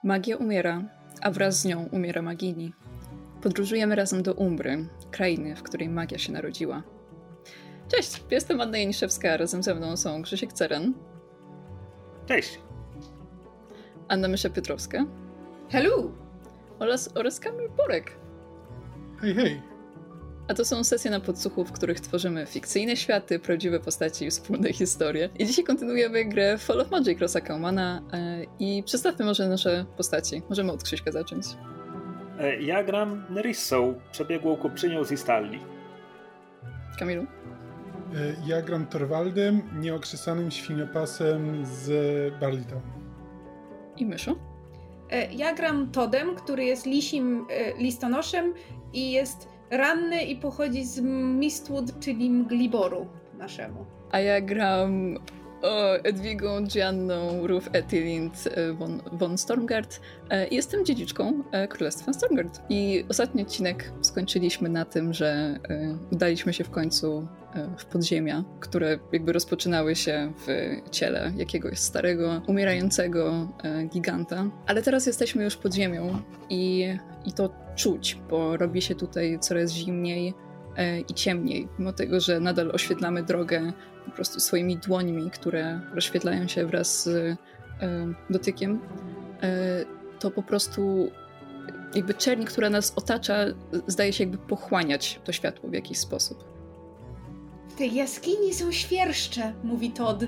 Magia umiera, a wraz z nią umiera magini. Podróżujemy razem do Umbry, krainy, w której magia się narodziła. Cześć, jestem Anna Janiszewska, a razem ze mną są Krzysiek Ceren. Cześć. Anna Mysza-Piotrowska. Hello! Oraz Kamil Borek. Hej, hej. A to są sesje na podsłuchu, w których tworzymy fikcyjne światy, prawdziwe postaci i wspólne historie. I dzisiaj kontynuujemy grę Fall of Magic Rossa Kaumana i przedstawmy może nasze postaci. Możemy od Krzyśka zacząć. Ja gram Nerissą, przebiegłą kupczynią z Istalli. Kamilu? Ja gram Torwaldem, nieokrzesanym świniopasem z Barleytown. I Myszu? Ja gram Todem, który jest lisim listonoszem i jest ranny i pochodzi z Mistwood, czyli Mgliboru naszemu. A ja gram Edwigą Gianną Ruth Etilind von Stormgard. Jestem dziedziczką Królestwa Stormgard. I ostatni odcinek skończyliśmy na tym, że udaliśmy się w końcu w podziemia, które jakby rozpoczynały się w ciele jakiegoś starego, umierającego giganta. Ale teraz jesteśmy już pod ziemią i to czuć, bo robi się tutaj coraz zimniej i ciemniej, mimo tego, że nadal oświetlamy drogę po prostu swoimi dłońmi, które rozświetlają się wraz z dotykiem, to po prostu jakby czerń, która nas otacza, zdaje się jakby pochłaniać to światło w jakiś sposób. W tej jaskini są świerszcze, mówi Todd.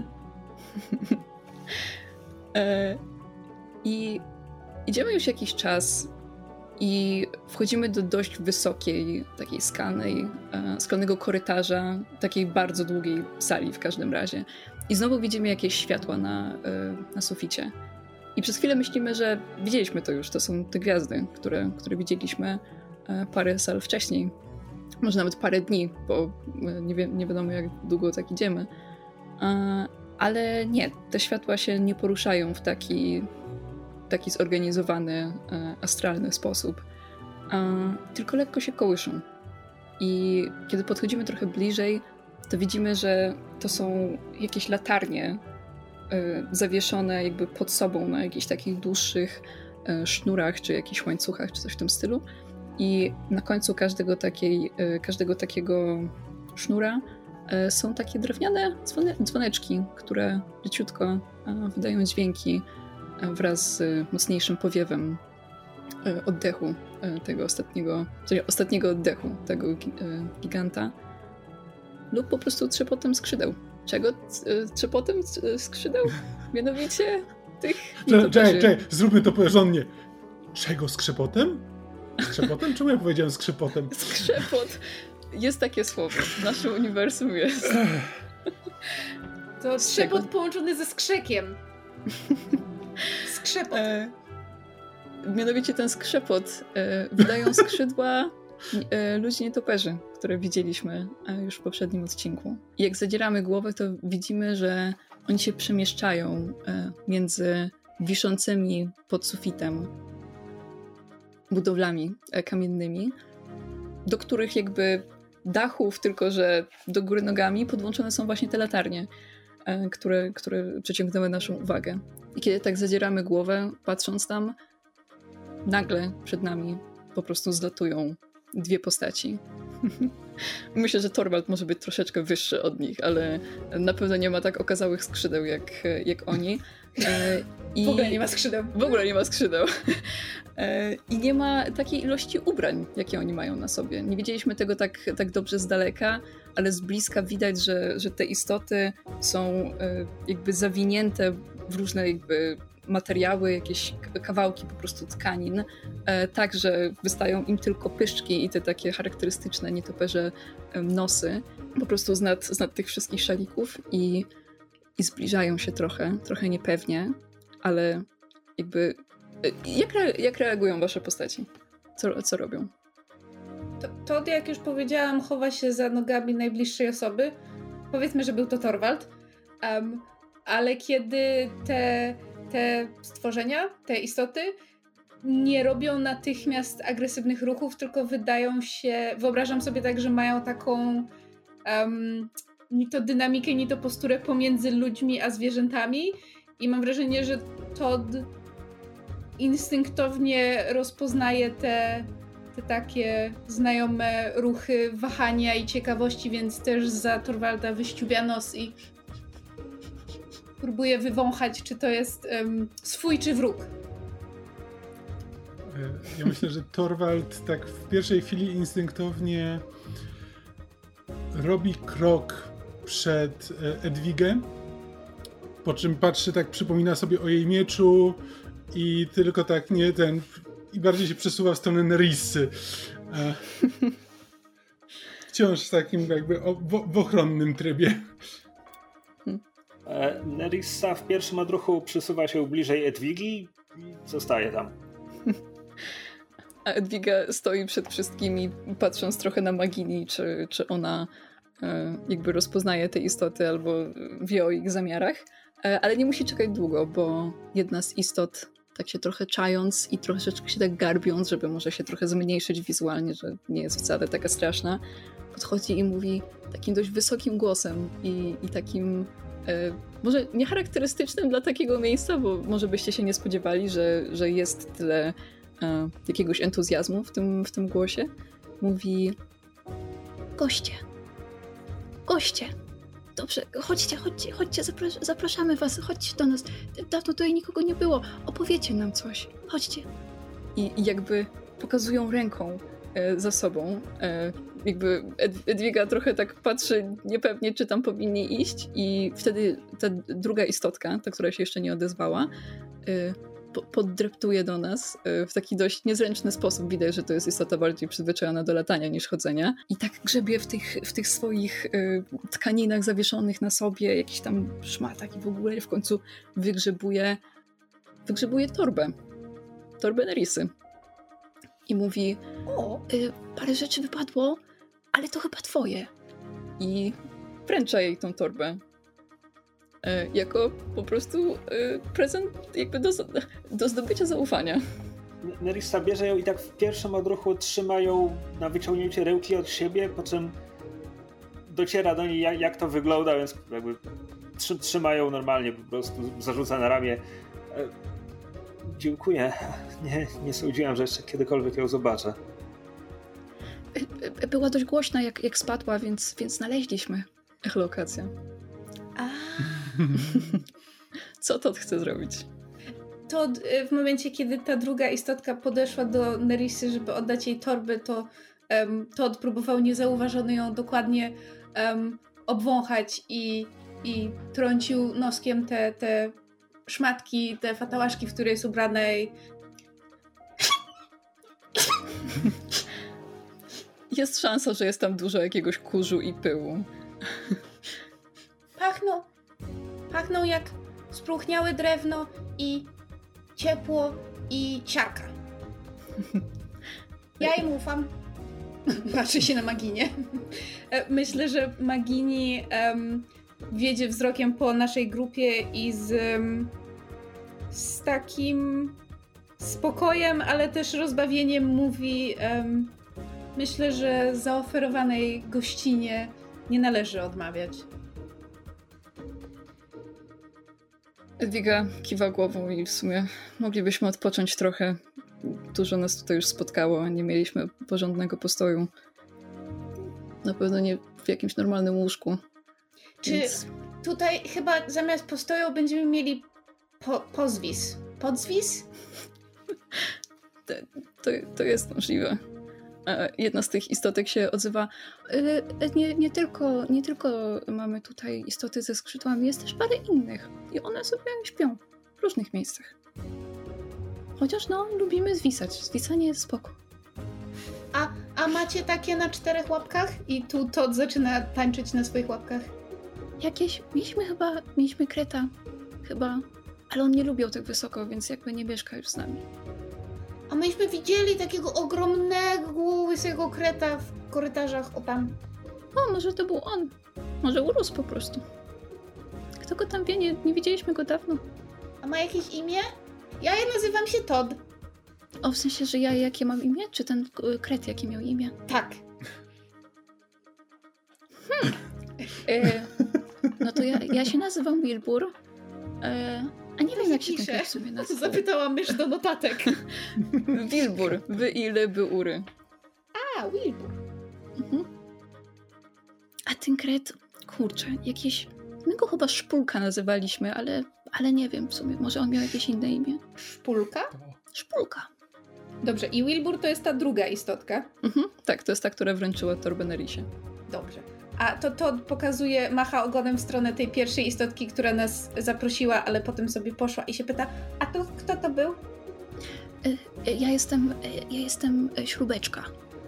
I idziemy już jakiś czas i wchodzimy do dość wysokiej, takiej skalnego korytarza, takiej bardzo długiej sali w każdym razie. I znowu widzimy jakieś światła na suficie. I przez chwilę myślimy, że widzieliśmy to już, to są te gwiazdy, które widzieliśmy parę sal wcześniej. Może nawet parę dni, bo nie wiadomo jak długo tak idziemy. Ale nie, te światła się nie poruszają w taki zorganizowany, astralny sposób, tylko lekko się kołyszą. I kiedy podchodzimy trochę bliżej, to widzimy, że to są jakieś latarnie zawieszone jakby pod sobą na jakichś takich dłuższych sznurach, czy jakichś łańcuchach, czy coś w tym stylu. I na końcu każdego takiego sznura są takie drewniane dzwoneczki, które leciutko wydają dźwięki wraz z mocniejszym powiewem oddechu tego ostatniego oddechu tego giganta, lub po prostu trzepotem skrzydeł. Czego trzepotem skrzydeł? Mianowicie tych... Czekaj, zróbmy to porządnie. Czego skrzepotem? Skrzepotem? Czemu ja powiedziałem skrzepotem? Skrzepot. Jest takie słowo. W naszym uniwersum jest. To trzepot połączony ze skrzekiem. Skrzepot. Mianowicie ten skrzepot wydają skrzydła ludzi nietoperzy, które widzieliśmy już w poprzednim odcinku. I jak zadzieramy głowę, to widzimy, że oni się przemieszczają między wiszącymi pod sufitem budowlami kamiennymi, do których jakby dachów, tylko że do góry nogami podłączone są właśnie te latarnie, które przyciągnęły naszą uwagę. I kiedy tak zadzieramy głowę, patrząc tam, nagle przed nami po prostu zlatują dwie postaci. Myślę, że Torwald może być troszeczkę wyższy od nich, ale na pewno nie ma tak okazałych skrzydeł jak oni. W ogóle nie ma skrzydeł. W ogóle nie ma skrzydeł. I nie ma takiej ilości ubrań, jakie oni mają na sobie. Nie widzieliśmy tego tak dobrze z daleka, ale z bliska widać, że te istoty są jakby zawinięte w różne jakby materiały, jakieś kawałki po prostu tkanin, tak, że wystają im tylko pyszczki i te takie charakterystyczne nietoperze nosy, po prostu z nad tych wszystkich szalików i zbliżają się trochę niepewnie, ale jakby... Jak reagują wasze postaci? Co robią? To, jak już powiedziałam, chowa się za nogami najbliższej osoby. Powiedzmy, że był to Torwald. Ale kiedy te stworzenia, te istoty nie robią natychmiast agresywnych ruchów, tylko wydają się... Wyobrażam sobie tak, że mają taką ni to dynamikę, ni to posturę pomiędzy ludźmi a zwierzętami. I mam wrażenie, że Todd instynktownie rozpoznaje te takie znajome ruchy wahania i ciekawości, więc też za Torvalda wyściubia nos i próbuje wywąchać, czy to jest swój czy wróg. Ja myślę, że Torvald tak w pierwszej chwili instynktownie robi krok przed Edwigę, po czym patrzy, tak przypomina sobie o jej mieczu i tylko tak i bardziej się przesuwa w stronę Nerissy. Wciąż w takim jakby w ochronnym trybie. Nerissa w pierwszym odruchu przesuwa się bliżej Edwigi i zostaje tam. A Edwiga stoi przed wszystkimi, patrząc trochę na Magini, czy ona jakby rozpoznaje te istoty albo wie o ich zamiarach. Ale nie musi czekać długo, bo jedna z istot, tak się trochę czając i troszeczkę się tak garbiąc, żeby może się trochę zmniejszyć wizualnie, że nie jest wcale taka straszna, podchodzi i mówi takim dość wysokim głosem i takim może niecharakterystycznym dla takiego miejsca, bo może byście się nie spodziewali, że jest tyle jakiegoś entuzjazmu w tym głosie. Mówi: Goście! Dobrze, chodźcie, zapraszamy was, chodźcie do nas. Dawno tutaj nikogo nie było, opowiecie nam coś, chodźcie. I jakby pokazują ręką za sobą. Jakby Edwiga trochę tak patrzy niepewnie, czy tam powinni iść, i wtedy ta druga istotka, ta, która się jeszcze nie odezwała, poddreptuje do nas w taki dość niezręczny sposób. Widać, że to jest istota bardziej przyzwyczajona do latania niż chodzenia. I tak grzebie w tych swoich tkaninach zawieszonych na sobie, jakichś tam szmatach i w ogóle w końcu wygrzebuje torbę Nerissy. I mówi: parę rzeczy wypadło, ale to chyba twoje. I wręcza jej tą torbę. Jako po prostu prezent jakby do zdobycia zaufania. Nerissa bierze ją i tak w pierwszym odruchu trzyma ją na wyciągnięcie ręki od siebie, po czym dociera do niej, jak to wygląda, więc jakby trzyma ją normalnie, po prostu zarzuca na ramię. Dziękuję. Nie sądziłam, że jeszcze kiedykolwiek ją zobaczę. Była dość głośna, jak spadła, więc znaleźliśmy echolokacja. Co Todd chce zrobić? Todd w momencie, kiedy ta druga istotka podeszła do Nerissy, żeby oddać jej torbę, to Todd próbował niezauważony ją dokładnie obwąchać i trącił noskiem te szmatki, te fatałaszki, w które jest ubrana. Jest szansa, że jest tam dużo jakiegoś kurzu i pyłu. Pachną jak spróchniałe drewno i ciepło i siarka. Ja im ufam. Patrzy się na Maginie. Myślę, że Magini wiedzie wzrokiem po naszej grupie i z takim spokojem, ale też rozbawieniem mówi: myślę, że zaoferowanej gościnie nie należy odmawiać. Edwiga kiwa głową i w sumie moglibyśmy odpocząć trochę. Dużo nas tutaj już spotkało, nie mieliśmy porządnego postoju. Na pewno nie w jakimś normalnym łóżku. Czy tutaj chyba zamiast postoju będziemy mieli pozwis? Podzwis? To jest możliwe. Jedna z tych istotek się odzywa: nie tylko mamy tutaj istoty ze skrzydłami, jest też parę innych i one sobie śpią w różnych miejscach. Chociaż lubimy zwisać. Zwisanie jest spoko. A macie takie na 4 łapkach? I tu Todd zaczyna tańczyć na swoich łapkach. Jakieś, mieliśmy kreta chyba, ale on nie lubił tak wysoko, więc jakby nie mieszka już z nami. A myśmy widzieli takiego ogromnego, łysego kreta w korytarzach, o tam. O, może to był on. Może urósł po prostu. Kto go tam wie? Nie widzieliśmy go dawno. A ma jakieś imię? Ja nazywam się Todd. O, w sensie, że ja jakie mam imię? Czy ten kret jakie miał imię? Tak. No to ja się nazywam Wilbur. A nie wiem, jak się ten kraj w sumie nazywa. Zapytała mysz do notatek. Wilbur. Wy ile by ury. A, Wilbur. Mhm. A ten kret, kurczę, jakieś... My go chyba Szpulka nazywaliśmy, ale nie wiem w sumie. Może on miał jakieś inne imię. Szpulka? Szpulka. Dobrze, i Wilbur to jest ta druga istotka? Tak, to jest ta, która wręczyła torbę Nerisie. Dobrze. A to pokazuje, macha ogonem w stronę tej pierwszej istotki, która nas zaprosiła, ale potem sobie poszła i się pyta, a to kto to był? Ja jestem śrubeczka.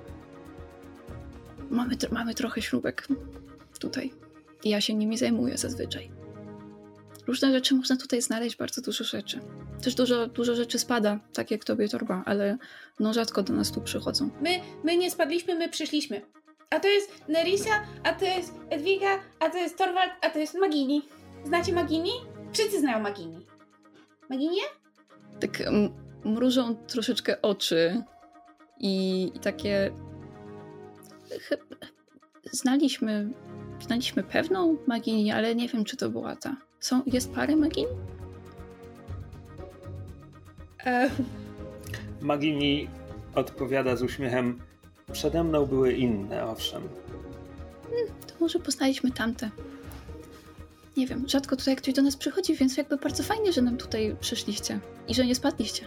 Mamy trochę śrubek tutaj. I ja się nimi zajmuję zazwyczaj. Różne rzeczy można tutaj znaleźć, bardzo dużo rzeczy. Też dużo rzeczy spada, tak jak tobie torba, ale no rzadko do nas tu przychodzą. My nie spadliśmy, my przyszliśmy. A to jest Nerissa, a to jest Edwiga, a to jest Torvald, a to jest Magini. Znacie Magini? Wszyscy znają Magini. Maginię? Tak mrużą troszeczkę oczy i takie... Znaliśmy pewną Magini, ale nie wiem, czy to była ta. Jest parę Magini? Magini odpowiada z uśmiechem: przede mną były inne, owszem. To może poznaliśmy tamte. Nie wiem, rzadko tutaj ktoś do nas przychodzi, więc jakby bardzo fajnie, że nam tutaj przyszliście i że nie spadliście.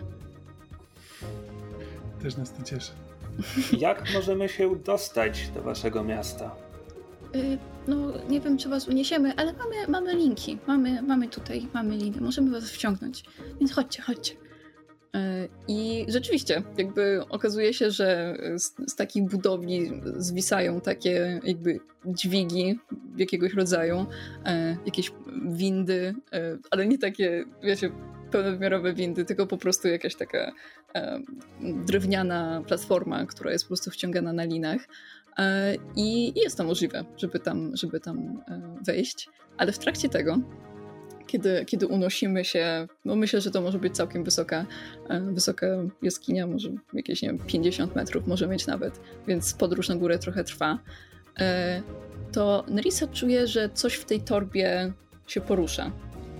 Też nas to cieszy. Jak możemy się dostać do waszego miasta? No, nie wiem, czy was uniesiemy, ale mamy linki. Mamy liny. Możemy was wciągnąć. Więc chodźcie. I rzeczywiście, jakby okazuje się, że z takich budowli zwisają takie jakby dźwigi jakiegoś rodzaju, jakieś windy, ale nie takie, wiecie, pełnowymiarowe windy, tylko po prostu jakaś taka drewniana platforma, która jest po prostu wciągana na linach. I jest to możliwe, żeby tam wejść, ale w trakcie tego, kiedy unosimy się, no myślę, że to może być całkiem wysoka jaskinia, może jakieś, nie wiem, 50 metrów może mieć nawet, więc podróż na górę trochę trwa, to Nerissa czuje, że coś w tej torbie się porusza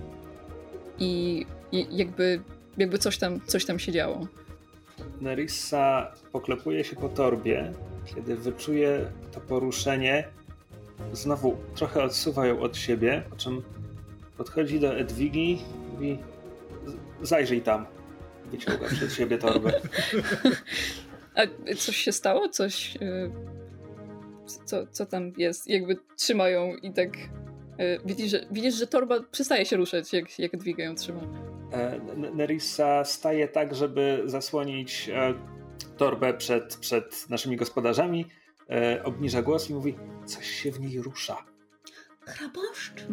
i jakby coś tam się działo. Nerissa poklepuje się po torbie, kiedy wyczuje to poruszenie, znowu trochę odsuwa ją od siebie, po czym podchodzi do Edwigi i mówi: zajrzyj tam. Wyciąga przed siebie torbę. A coś się stało? Coś... Co tam jest? Jakby trzymają i tak... Widzisz, że torba przestaje się ruszać, jak Edwiga ją trzyma. Nerissa staje tak, żeby zasłonić torbę przed naszymi gospodarzami, obniża głos i mówi: coś się w niej rusza. Chrabąszcz?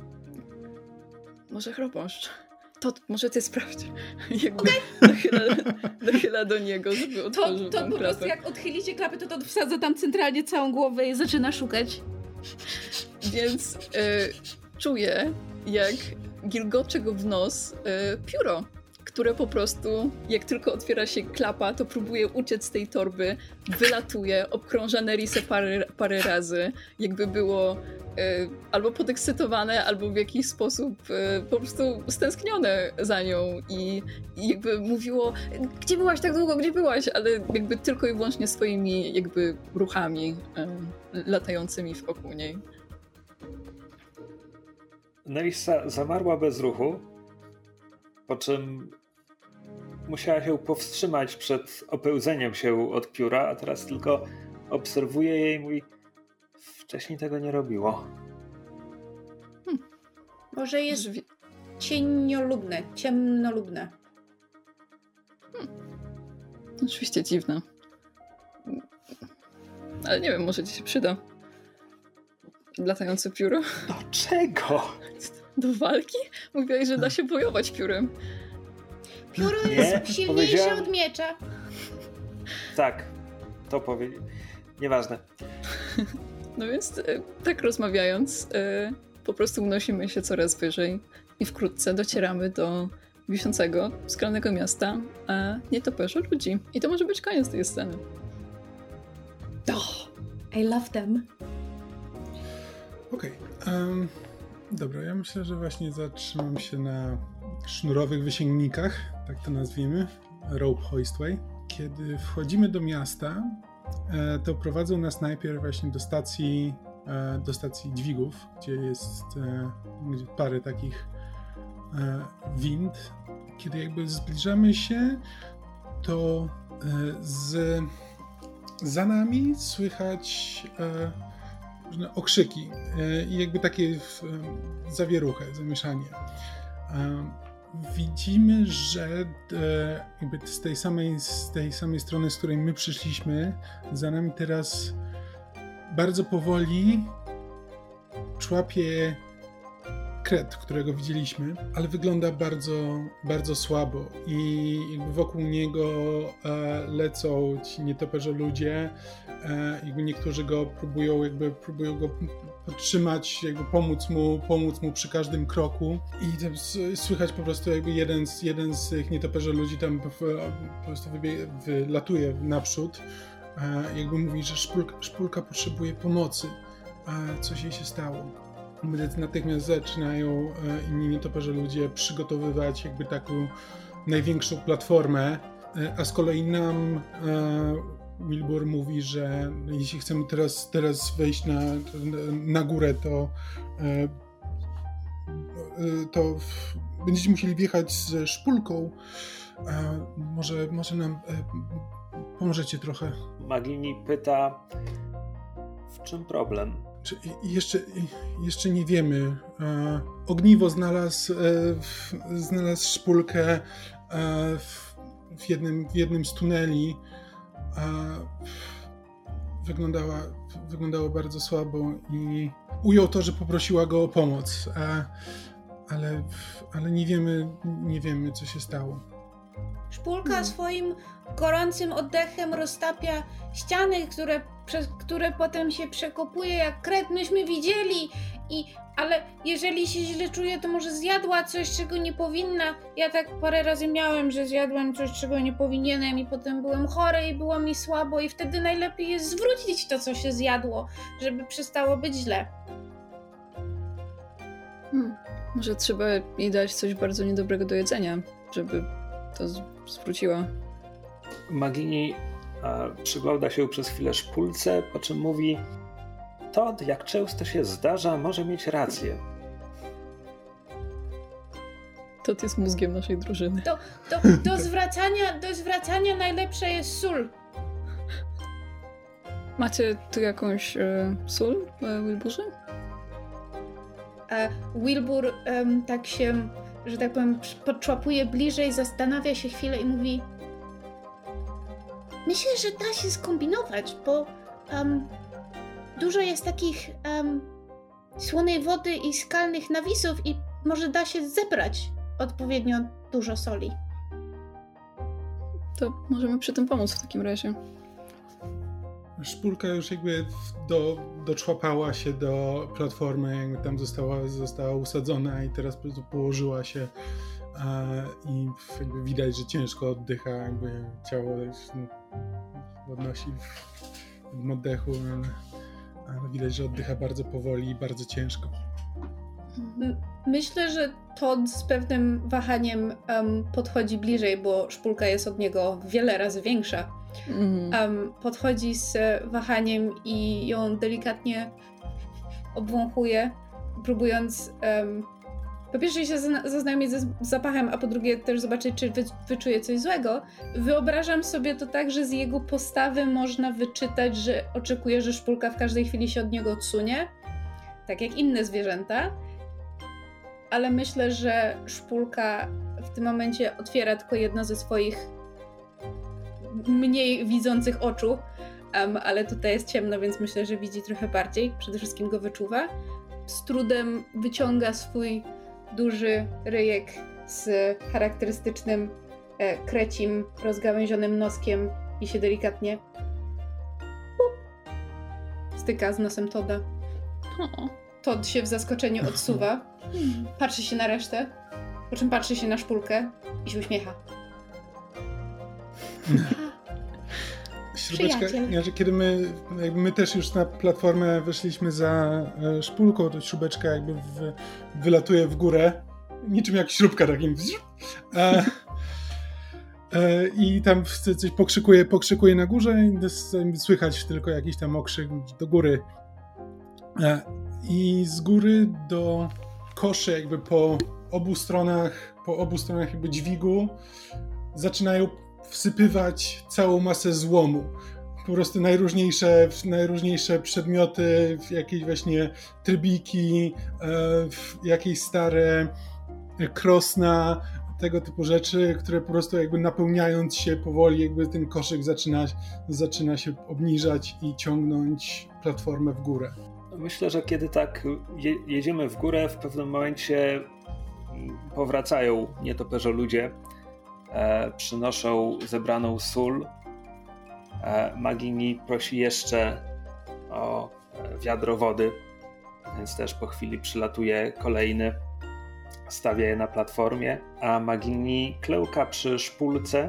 Może chrabąszcz. To może ty sprawdź. Jakby nachyla do niego, żeby otworzył to tą po klapę. prostu jak odchylicie klapę, to wsadza tam centralnie całą głowę i zaczyna szukać. Więc czuję, jak gilgocze go w nos pióro, które po prostu, jak tylko otwiera się klapa, to próbuje uciec z tej torby, wylatuje, obkrąża Nerissę parę razy, jakby było albo podekscytowane, albo w jakiś sposób po prostu stęsknione za nią i jakby mówiło: gdzie byłaś tak długo, gdzie byłaś? Ale jakby tylko i wyłącznie swoimi jakby ruchami latającymi wokół niej. Nerissa zamarła bez ruchu, po czym musiała się powstrzymać przed opełzeniem się od pióra, a teraz tylko obserwuje je i mówi: wcześniej tego nie robiło. Może jest ciemnolubne. Oczywiście dziwne. Ale nie wiem, może ci się przyda. Latające pióro. Do czego? Do walki? Mówiłaś, że da się bojować piórem. Pióro jest silniejsze od miecza. Tak, to powiedział. Nieważne. No więc tak rozmawiając, po prostu unosimy się coraz wyżej i wkrótce docieramy do wiszącego, skalnego miasta, a nietoperze ludzi. I to może być koniec tej sceny. I love them. Okej. Dobra, ja myślę, że właśnie zatrzymam się na sznurowych wysięgnikach, tak to nazwijmy, Rope Hoistway. Kiedy wchodzimy do miasta, to prowadzą nas najpierw właśnie do stacji dźwigów, gdzie jest parę takich wind. Kiedy jakby zbliżamy się, to za nami słychać różne okrzyki i jakby takie zawieruchę, zamieszanie. Widzimy, że jakby z tej samej strony, z której my przyszliśmy, za nami teraz bardzo powoli człapie kret, którego widzieliśmy, ale wygląda bardzo, bardzo słabo i jakby wokół niego lecą ci nietoperze ludzie, jakby niektórzy go próbują go podtrzymać, jakby pomóc mu przy każdym kroku i tam słychać po prostu jakby jeden z tych nietoperzy ludzi tam po prostu wylatuje naprzód, jakby mówi, że szpulka potrzebuje pomocy, a coś jej się stało. Natychmiast zaczynają inni nietoperze ludzie przygotowywać jakby taką największą platformę, a z kolei nam Wilbur mówi, że jeśli chcemy teraz wejść na górę, to będziecie musieli wjechać z szpulką. Może nam pomożecie trochę. Magini pyta, w czym problem? Jeszcze nie wiemy. Ogniwo znalazł szpulkę w jednym z tuneli. Wyglądała bardzo słabo i ujął to, że poprosiła go o pomoc. Ale nie wiemy, co się stało. Szpulka swoim gorącym oddechem roztapia ściany, przez które potem się przekopuje jak kret. Myśmy widzieli, ale jeżeli się źle czuje, to może zjadła coś, czego nie powinna. Ja tak parę razy miałem, że zjadłem coś, czego nie powinienem i potem byłem chory i było mi słabo i wtedy najlepiej jest zwrócić to, co się zjadło, żeby przestało być źle. Może trzeba jej dać coś bardzo niedobrego do jedzenia, żeby to zwróciła. Magini przygląda się przez chwilę szpulce, po czym mówi: Todd, jak często się zdarza, może mieć rację. Todd jest mózgiem naszej drużyny. Do zwracania najlepsza jest sól. Macie tu jakąś sól, Wilburze? Wilbur tak się, że tak powiem, podczłapuje bliżej, zastanawia się chwilę i mówi: myślę, że da się skombinować, bo dużo jest takich słonej wody i skalnych nawisów i może da się zebrać odpowiednio dużo soli. To możemy przy tym pomóc w takim razie. Szpulka już jakby doczłapała się do platformy, jakby tam została usadzona i teraz po prostu położyła się i jakby widać, że ciężko oddycha, jakby ciało podnosi w oddechu, ale widać, że oddycha bardzo powoli i bardzo ciężko. Myślę, że Todd z pewnym wahaniem podchodzi bliżej, bo szpulka jest od niego wiele razy większa. Podchodzi z wahaniem i ją delikatnie obwąchuje, próbując po pierwsze się zaznajomić ze zapachem, a po drugie też zobaczyć, czy wyczuje coś złego. Wyobrażam sobie to tak, że z jego postawy można wyczytać, że oczekuje, że szpulka w każdej chwili się od niego odsunie, tak jak inne zwierzęta. Ale myślę, że szpulka w tym momencie otwiera tylko jedno ze swoich mniej widzących oczu, ale tutaj jest ciemno, więc myślę, że widzi trochę bardziej. Przede wszystkim go wyczuwa. Z trudem wyciąga swój duży ryjek z charakterystycznym krecim, rozgałęzionym noskiem i się delikatnie styka z nosem Todda. Todd się w zaskoczeniu odsuwa, patrzy się na resztę, po czym patrzy się na szpulkę i się uśmiecha. Śrubeczka, kiedy my też już na platformę weszliśmy za szpulką, to śrubeczka jakby wylatuje w górę niczym jak śrubka takim. I tam coś pokrzykuje na górze i słychać tylko jakiś tam okrzyk do góry. I z góry do koszy jakby po obu stronach jakby dźwigu zaczynają wsypywać całą masę złomu. Po prostu najróżniejsze przedmioty, jakieś właśnie trybiki, jakieś stare krosna, tego typu rzeczy, które po prostu jakby napełniając się powoli, jakby ten koszyk zaczyna się obniżać i ciągnąć platformę w górę. Myślę, że kiedy tak jedziemy w górę, w pewnym momencie powracają nietoperze ludzie, przynoszą zebraną sól. Magini prosi jeszcze o wiadro wody, więc też po chwili przylatuje kolejny, stawia je na platformie, a Magini klełka przy szpulce,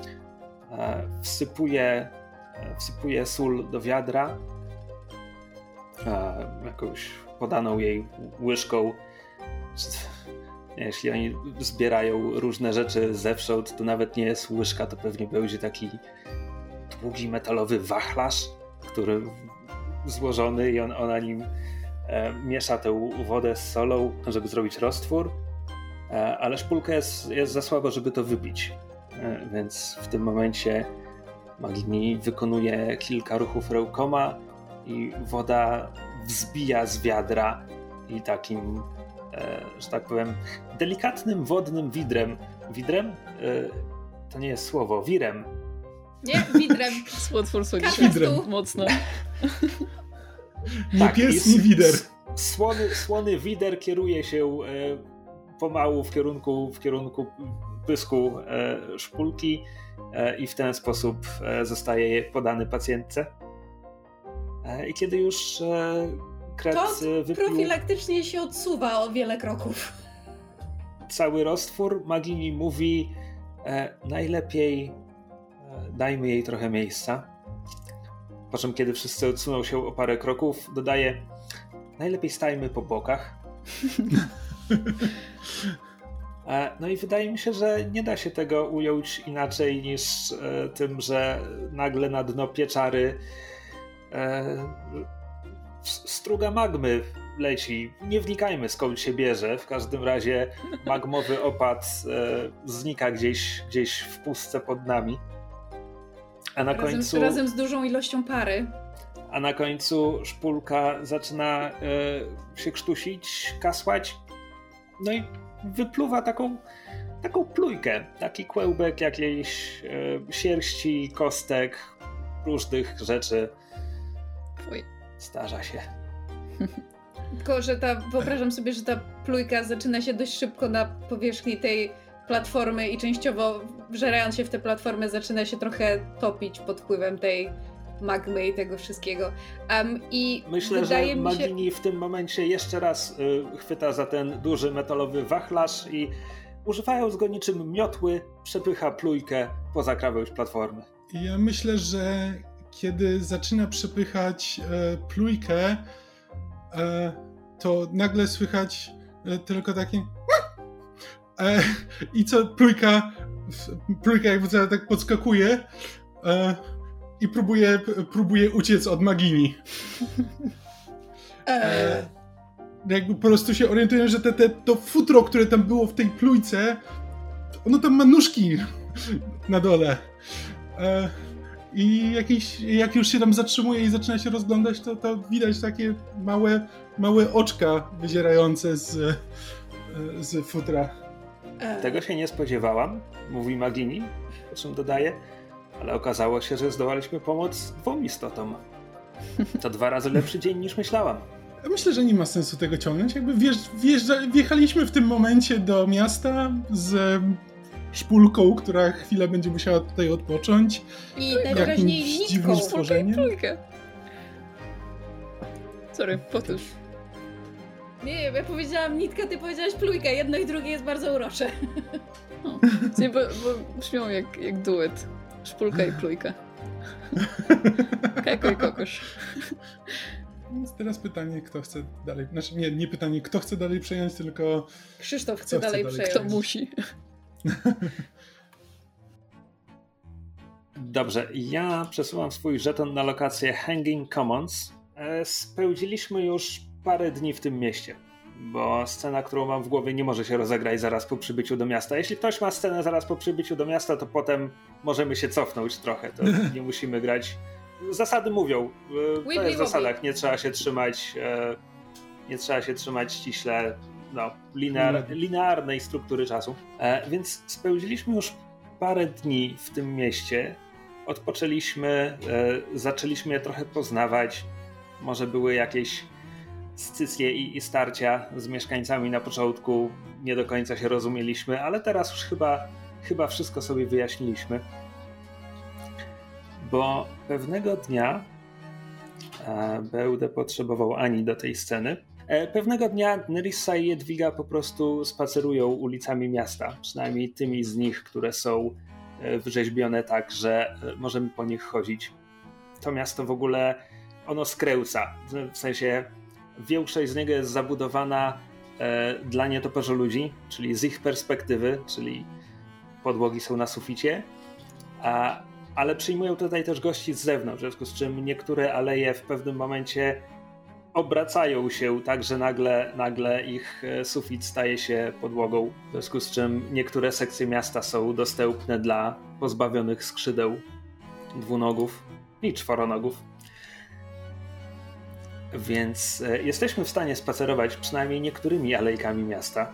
wsypuje sól do wiadra, jakąś podaną jej łyżką. Jeśli oni zbierają różne rzeczy zewsząd, to nawet nie jest łyżka, to pewnie będzie taki długi metalowy wachlarz, który złożony i ona nim miesza tę wodę z solą, żeby zrobić roztwór, ale szpulka jest za słaba, żeby to wypić. Więc w tym momencie Magini wykonuje kilka ruchów rękoma i woda wzbija z wiadra i takim, że tak powiem, delikatnym wodnym widrem? To nie jest słowo, wirem. Nie, widrem. Słotwórstwo widrem. Mocno. Nie pies, nie wider. Słony wider kieruje się pomału w kierunku pysku szpulki i w ten sposób zostaje podany pacjentce. I kiedy już Kret wypił profilaktycznie się odsuwa o wiele kroków. cały roztwór, Magini mówi: najlepiej dajmy jej trochę miejsca. Po czym, kiedy wszyscy odsuną się o parę kroków, dodaje: najlepiej stajmy po bokach. No i wydaje mi się, że nie da się tego ująć inaczej niż tym, że nagle na dno pieczary struga magmy leci. Nie wnikajmy, skąd się bierze. W każdym razie magmowy opad znika gdzieś w pustce pod nami. A na końcu razem z dużą ilością pary. A na końcu szpulka zaczyna się krztusić, kasłać. No i wypluwa taką plujkę. Taki kłębek jakiejś sierści, kostek, różnych rzeczy. Fuj. Zdarza się. Tylko, że wyobrażam sobie, że ta plujka zaczyna się dość szybko na powierzchni tej platformy i częściowo wżerając się w tę platformę zaczyna się trochę topić pod wpływem tej magmy i tego wszystkiego. I myślę, że Magini w tym momencie jeszcze raz chwyta za ten duży metalowy wachlarz i używając go niczym miotły przepycha plujkę poza krawędź platformy. Ja myślę, że kiedy zaczyna przepychać plujkę, to nagle słychać tylko takie i co plujka jakby tak podskakuje i próbuje uciec od Magini. Jakby po prostu się orientuję, że to futro, które tam było w tej plujce, ono tam ma nóżki na dole. I jak już się tam zatrzymuje i zaczyna się rozglądać, to widać takie małe oczka wyzierające z futra. Tego się nie spodziewałam, mówi Magini, o czym dodaje, ale okazało się, że zdołaliśmy pomóc 2 istotom. To 2 razy lepszy dzień niż myślałam. Myślę, że nie ma sensu tego ciągnąć. Jakby wjechaliśmy w tym momencie do miasta z szpulką, która chwilę będzie musiała tutaj odpocząć. I najwyraźniej jakimś dziwnym stworzeniem. Plujkę. Sorry, powtórz. Nie, ja powiedziałam nitka, ty powiedziałaś plujka. Jedno i drugie jest bardzo urocze. Bo brzmią jak duet. Szpulka i plujka. Kajko i kokosz. Więc teraz pytanie, kto chce dalej... Znaczy nie pytanie, kto chce dalej przejąć, tylko... Krzysztof chce dalej przejąć. Kto musi. Dobrze, ja przesyłam swój żeton na lokację Hanging Commons. Spędziliśmy już parę dni w tym mieście, bo scena, którą mam w głowie, nie może się rozegrać zaraz po przybyciu do miasta. Jeśli ktoś ma scenę zaraz po przybyciu do miasta, to potem możemy się cofnąć trochę, to nie musimy grać. Zasady mówią, to jest w zasadach, nie trzeba się trzymać ściśle linearnej struktury czasu. Więc spędziliśmy już parę dni w tym mieście, odpoczęliśmy, zaczęliśmy je trochę poznawać, może były jakieś scysje i starcia z mieszkańcami na początku, nie do końca się rozumieliśmy, ale teraz już chyba wszystko sobie wyjaśniliśmy. Bo pewnego dnia będę potrzebował Ani do tej sceny. Pewnego dnia Nerissa i Jedwiga po prostu spacerują ulicami miasta, przynajmniej tymi z nich, które są wyrzeźbione tak, że możemy po nich chodzić. To miasto w ogóle, ono skręca, w sensie większość z niego jest zabudowana dla nietoperzoludzi, czyli z ich perspektywy, czyli podłogi są na suficie, ale przyjmują tutaj też gości z zewnątrz, w związku z czym niektóre aleje w pewnym momencie obracają się tak, że nagle ich sufit staje się podłogą, w związku z czym niektóre sekcje miasta są dostępne dla pozbawionych skrzydeł dwunogów i czworonogów. Więc jesteśmy w stanie spacerować przynajmniej niektórymi alejkami miasta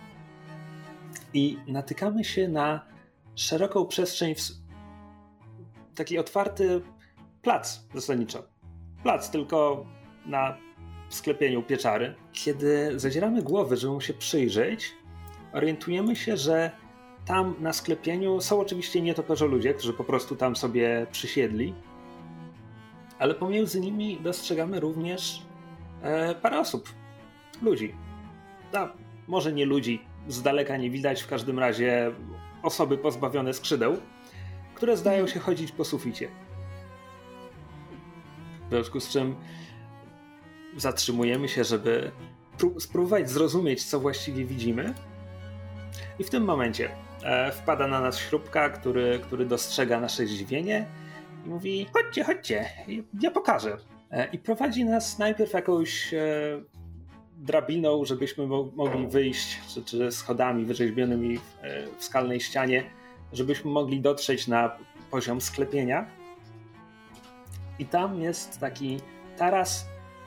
i natykamy się na szeroką przestrzeń, taki otwarty plac zasadniczo. Plac tylko na sklepieniu pieczary. Kiedy zadzieramy głowy, żeby mu się przyjrzeć, orientujemy się, że tam na sklepieniu są oczywiście nietoperzoludzie, którzy po prostu tam sobie przysiedli, ale pomiędzy nimi dostrzegamy również parę osób, ludzi. Może nie ludzi, z daleka nie widać, w każdym razie osoby pozbawione skrzydeł, które zdają się chodzić po suficie. W związku z czym zatrzymujemy się, żeby spróbować zrozumieć, co właściwie widzimy. I w tym momencie wpada na nas śrubka, który dostrzega nasze zdziwienie i mówi: chodźcie, ja pokażę. I prowadzi nas najpierw jakąś drabiną, żebyśmy mogli wyjść, czy schodami wyrzeźbionymi w skalnej ścianie, żebyśmy mogli dotrzeć na poziom sklepienia. I tam jest taki taras,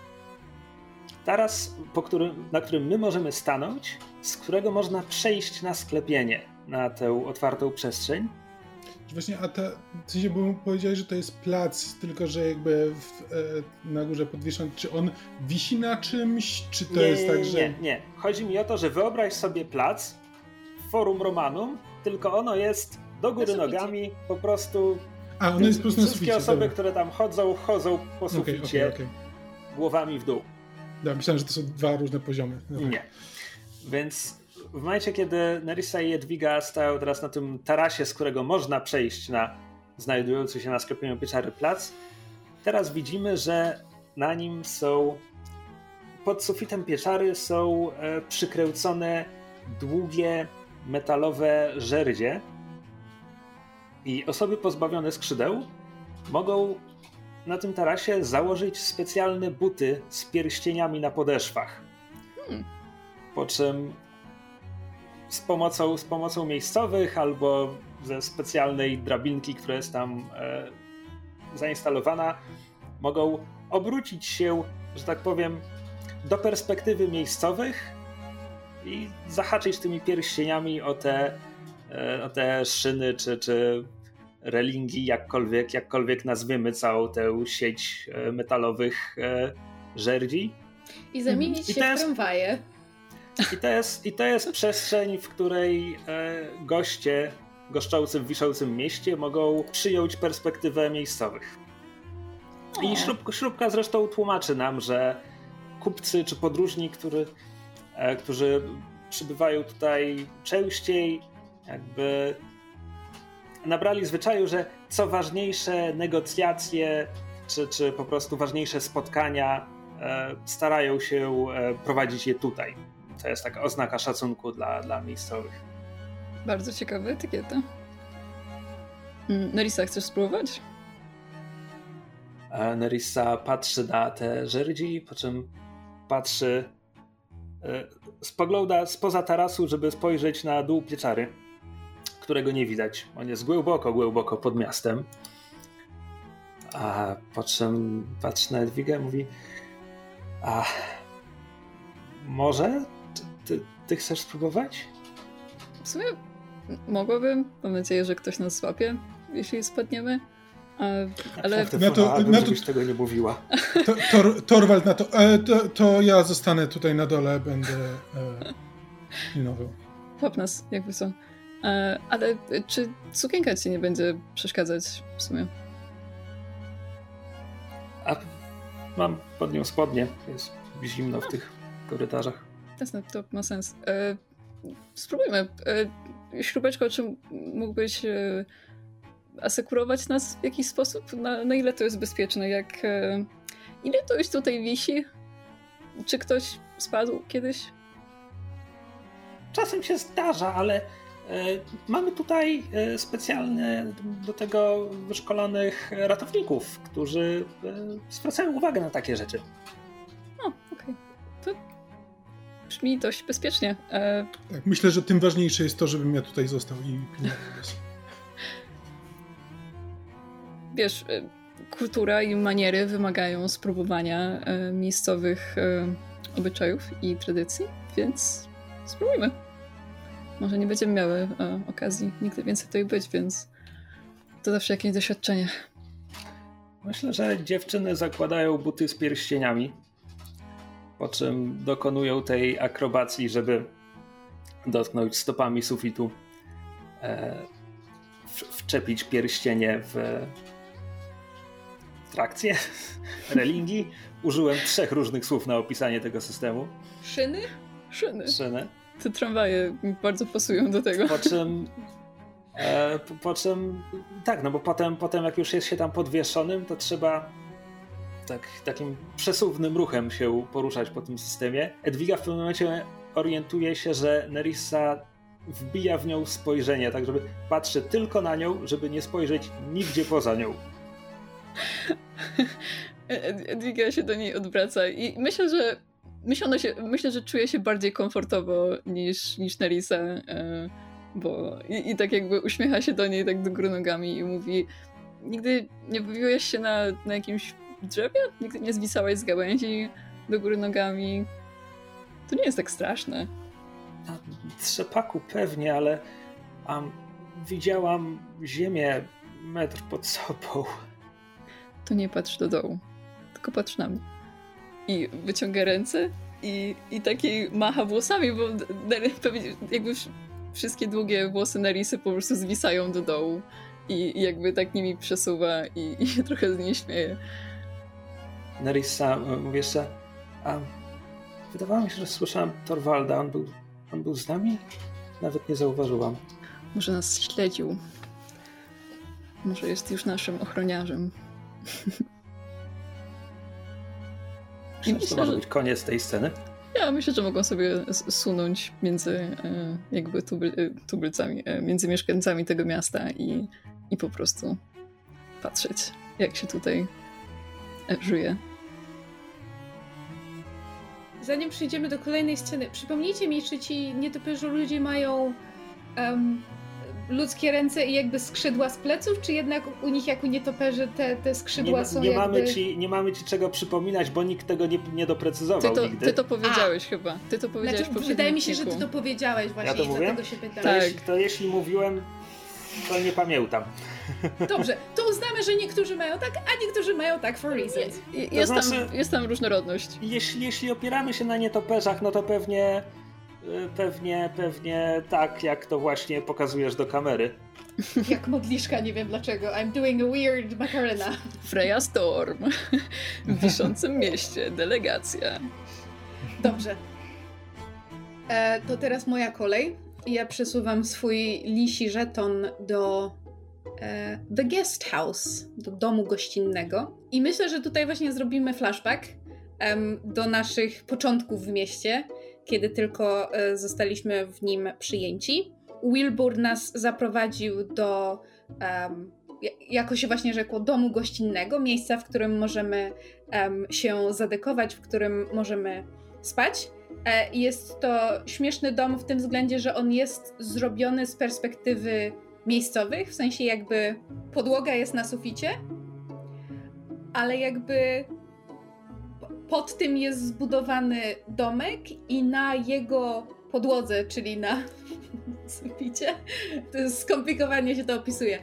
na którym my możemy stanąć, z którego można przejść na sklepienie, na tę otwartą przestrzeń. Właśnie, bo powiedziałeś, że to jest plac, tylko że jakby na górze podwieszony. Czy on wisi na czymś, czy to jest tak, że... Nie. Chodzi mi o to, że wyobraź sobie plac w Forum Romanum, tylko ono jest do góry nogami, po prostu... ono jest po prostu na suficie. Wszystkie osoby, które tam chodzą po suficie, okay. Głowami w dół. Myślałem, że to są dwa różne poziomy. Okay. Nie. Więc w momencie, kiedy Nerissa i Jedwiga stają teraz na tym tarasie, z którego można przejść na znajdujący się na sklepieniu pieczary plac, teraz widzimy, że na nim pod sufitem pieczary są przykręcone długie metalowe żerdzie i osoby pozbawione skrzydeł mogą na tym tarasie założyć specjalne buty z pierścieniami na podeszwach. Po czym z pomocą miejscowych albo ze specjalnej drabinki, która jest tam zainstalowana, mogą obrócić się, że tak powiem, do perspektywy miejscowych i zahaczyć tymi pierścieniami o te szyny czy relingi, jakkolwiek nazwiemy całą tę sieć metalowych żerdzi. I zamienić się w tramwaje. I to jest przestrzeń, w której goście goszczący w wiszącym mieście mogą przyjąć perspektywę miejscowych. I śrubka zresztą tłumaczy nam, że kupcy czy podróżni, którzy przybywają tutaj częściej, jakby nabrali zwyczaju, że co ważniejsze negocjacje czy po prostu ważniejsze spotkania starają się prowadzić je tutaj. To jest taka oznaka szacunku dla miejscowych. Bardzo ciekawa etykieta. Nerissa, chcesz spróbować? Nerissa patrzy na te żerdzi, po czym patrzy, spogląda spoza tarasu, żeby spojrzeć na dół pieczary, którego nie widać. On jest głęboko pod miastem. A po czym patrzy na Edwigę i mówi: a może ty chcesz spróbować? W sumie mogłabym. Mam nadzieję, że ktoś nas złapie, jeśli spadniemy. Ale żebyś tego nie mówiła. Torwald na to. To ja zostanę tutaj na dole, będę pilnował. Łap nas, jakby co. Ale czy sukienka ci nie będzie przeszkadzać w sumie? A mam pod nią spodnie. Jest zimno w tych korytarzach. Jasne, to ma sens. Spróbujmy. Śrubeczko, czy mógłbyś asekurować nas w jakiś sposób? Na ile to jest bezpieczne? Ile to już tutaj wisi? Czy ktoś spadł kiedyś? Czasem się zdarza, ale mamy tutaj specjalnie do tego wyszkolonych ratowników, którzy zwracają uwagę na takie rzeczy. Okej. To brzmi dość bezpiecznie. Tak, myślę, że tym ważniejsze jest to, żebym ja tutaj został i pilnował was. Wiesz, kultura i maniery wymagają spróbowania miejscowych obyczajów i tradycji, więc spróbujmy. Może nie będziemy miały okazji nigdy więcej tutaj być, więc to zawsze jakieś doświadczenie. Myślę, że dziewczyny zakładają buty z pierścieniami, po czym dokonują tej akrobacji, żeby dotknąć stopami sufitu, wczepić pierścienie w trakcję, relingi. Użyłem 3 różnych słów na opisanie tego systemu. Szyny? Szyny. Te tramwaje bardzo pasują do tego. Po czym tak, no bo potem jak już jest się tam podwieszonym, to trzeba takim przesuwnym ruchem się poruszać po tym systemie. Edwiga w pewnym momencie orientuje się, że Nerissa wbija w nią spojrzenie, tak żeby patrzy tylko na nią, żeby nie spojrzeć nigdzie poza nią. Edwiga się do niej odwraca i myślę, że czuje się bardziej komfortowo niż Nerissa, bo i tak jakby uśmiecha się do niej tak do góry nogami i mówi: nigdy nie bawiłeś się na jakimś drzewie? Nigdy nie zwisałaś z gałęzi do góry nogami? To nie jest tak straszne. Na trzepaku pewnie, ale widziałam ziemię metr pod sobą. To nie patrz do dołu, tylko patrz na mnie. I wyciąga ręce i takiej macha włosami, bo jakby wszystkie długie włosy Nerissy po prostu zwisają do dołu i jakby tak nimi przesuwa i się trochę z niej śmieje. Nerissa mówi jeszcze: wydawało mi się, że słyszałam Torwalda. On był z nami? Nawet nie zauważyłam. Może nas śledził. Może jest już naszym ochroniarzem. Myślę, że to może być koniec tej sceny. Ja myślę, że mogą sobie sunąć między jakby tubylcami, między mieszkańcami tego miasta i po prostu patrzeć, jak się tutaj żyje. Zanim przejdziemy do kolejnej sceny, przypomnijcie mi, czy ci nietoperzu ludzie mają ludzkie ręce i jakby skrzydła z pleców, czy jednak u nich jak u nietoperzy te skrzydła są jakby... Nie mamy ci czego przypominać, bo nikt tego nie doprecyzował nigdy. Ty to powiedziałeś chyba. Ty to powiedziałeś w wydaje mi się, że ty to powiedziałeś właśnie, ja to dlatego się pytam. Tak. To jeśli mówiłem, to nie pamiętam. Dobrze, to uznamy, że niektórzy mają tak, a niektórzy mają tak for reasons. Jest tam różnorodność. Jeśli opieramy się na nietoperzach, no to pewnie tak, jak to właśnie pokazujesz do kamery. Jak modliszka, nie wiem dlaczego. I'm doing a weird Macarena. Freya Storm. W wiszącym mieście. Delegacja. Dobrze. To teraz moja kolej. Ja przesuwam swój lisi żeton do The Guest House, do domu gościnnego. I myślę, że tutaj właśnie zrobimy flashback. do naszych początków w mieście, kiedy tylko zostaliśmy w nim przyjęci. Wilbur nas zaprowadził do, jako się właśnie rzekło, domu gościnnego, miejsca, w którym możemy się zadekować, w którym możemy spać. Jest to śmieszny dom w tym względzie, że on jest zrobiony z perspektywy miejscowych, w sensie jakby podłoga jest na suficie, ale jakby pod tym jest zbudowany domek i na jego podłodze, czyli na suficie, to jest skomplikowanie się to opisuje,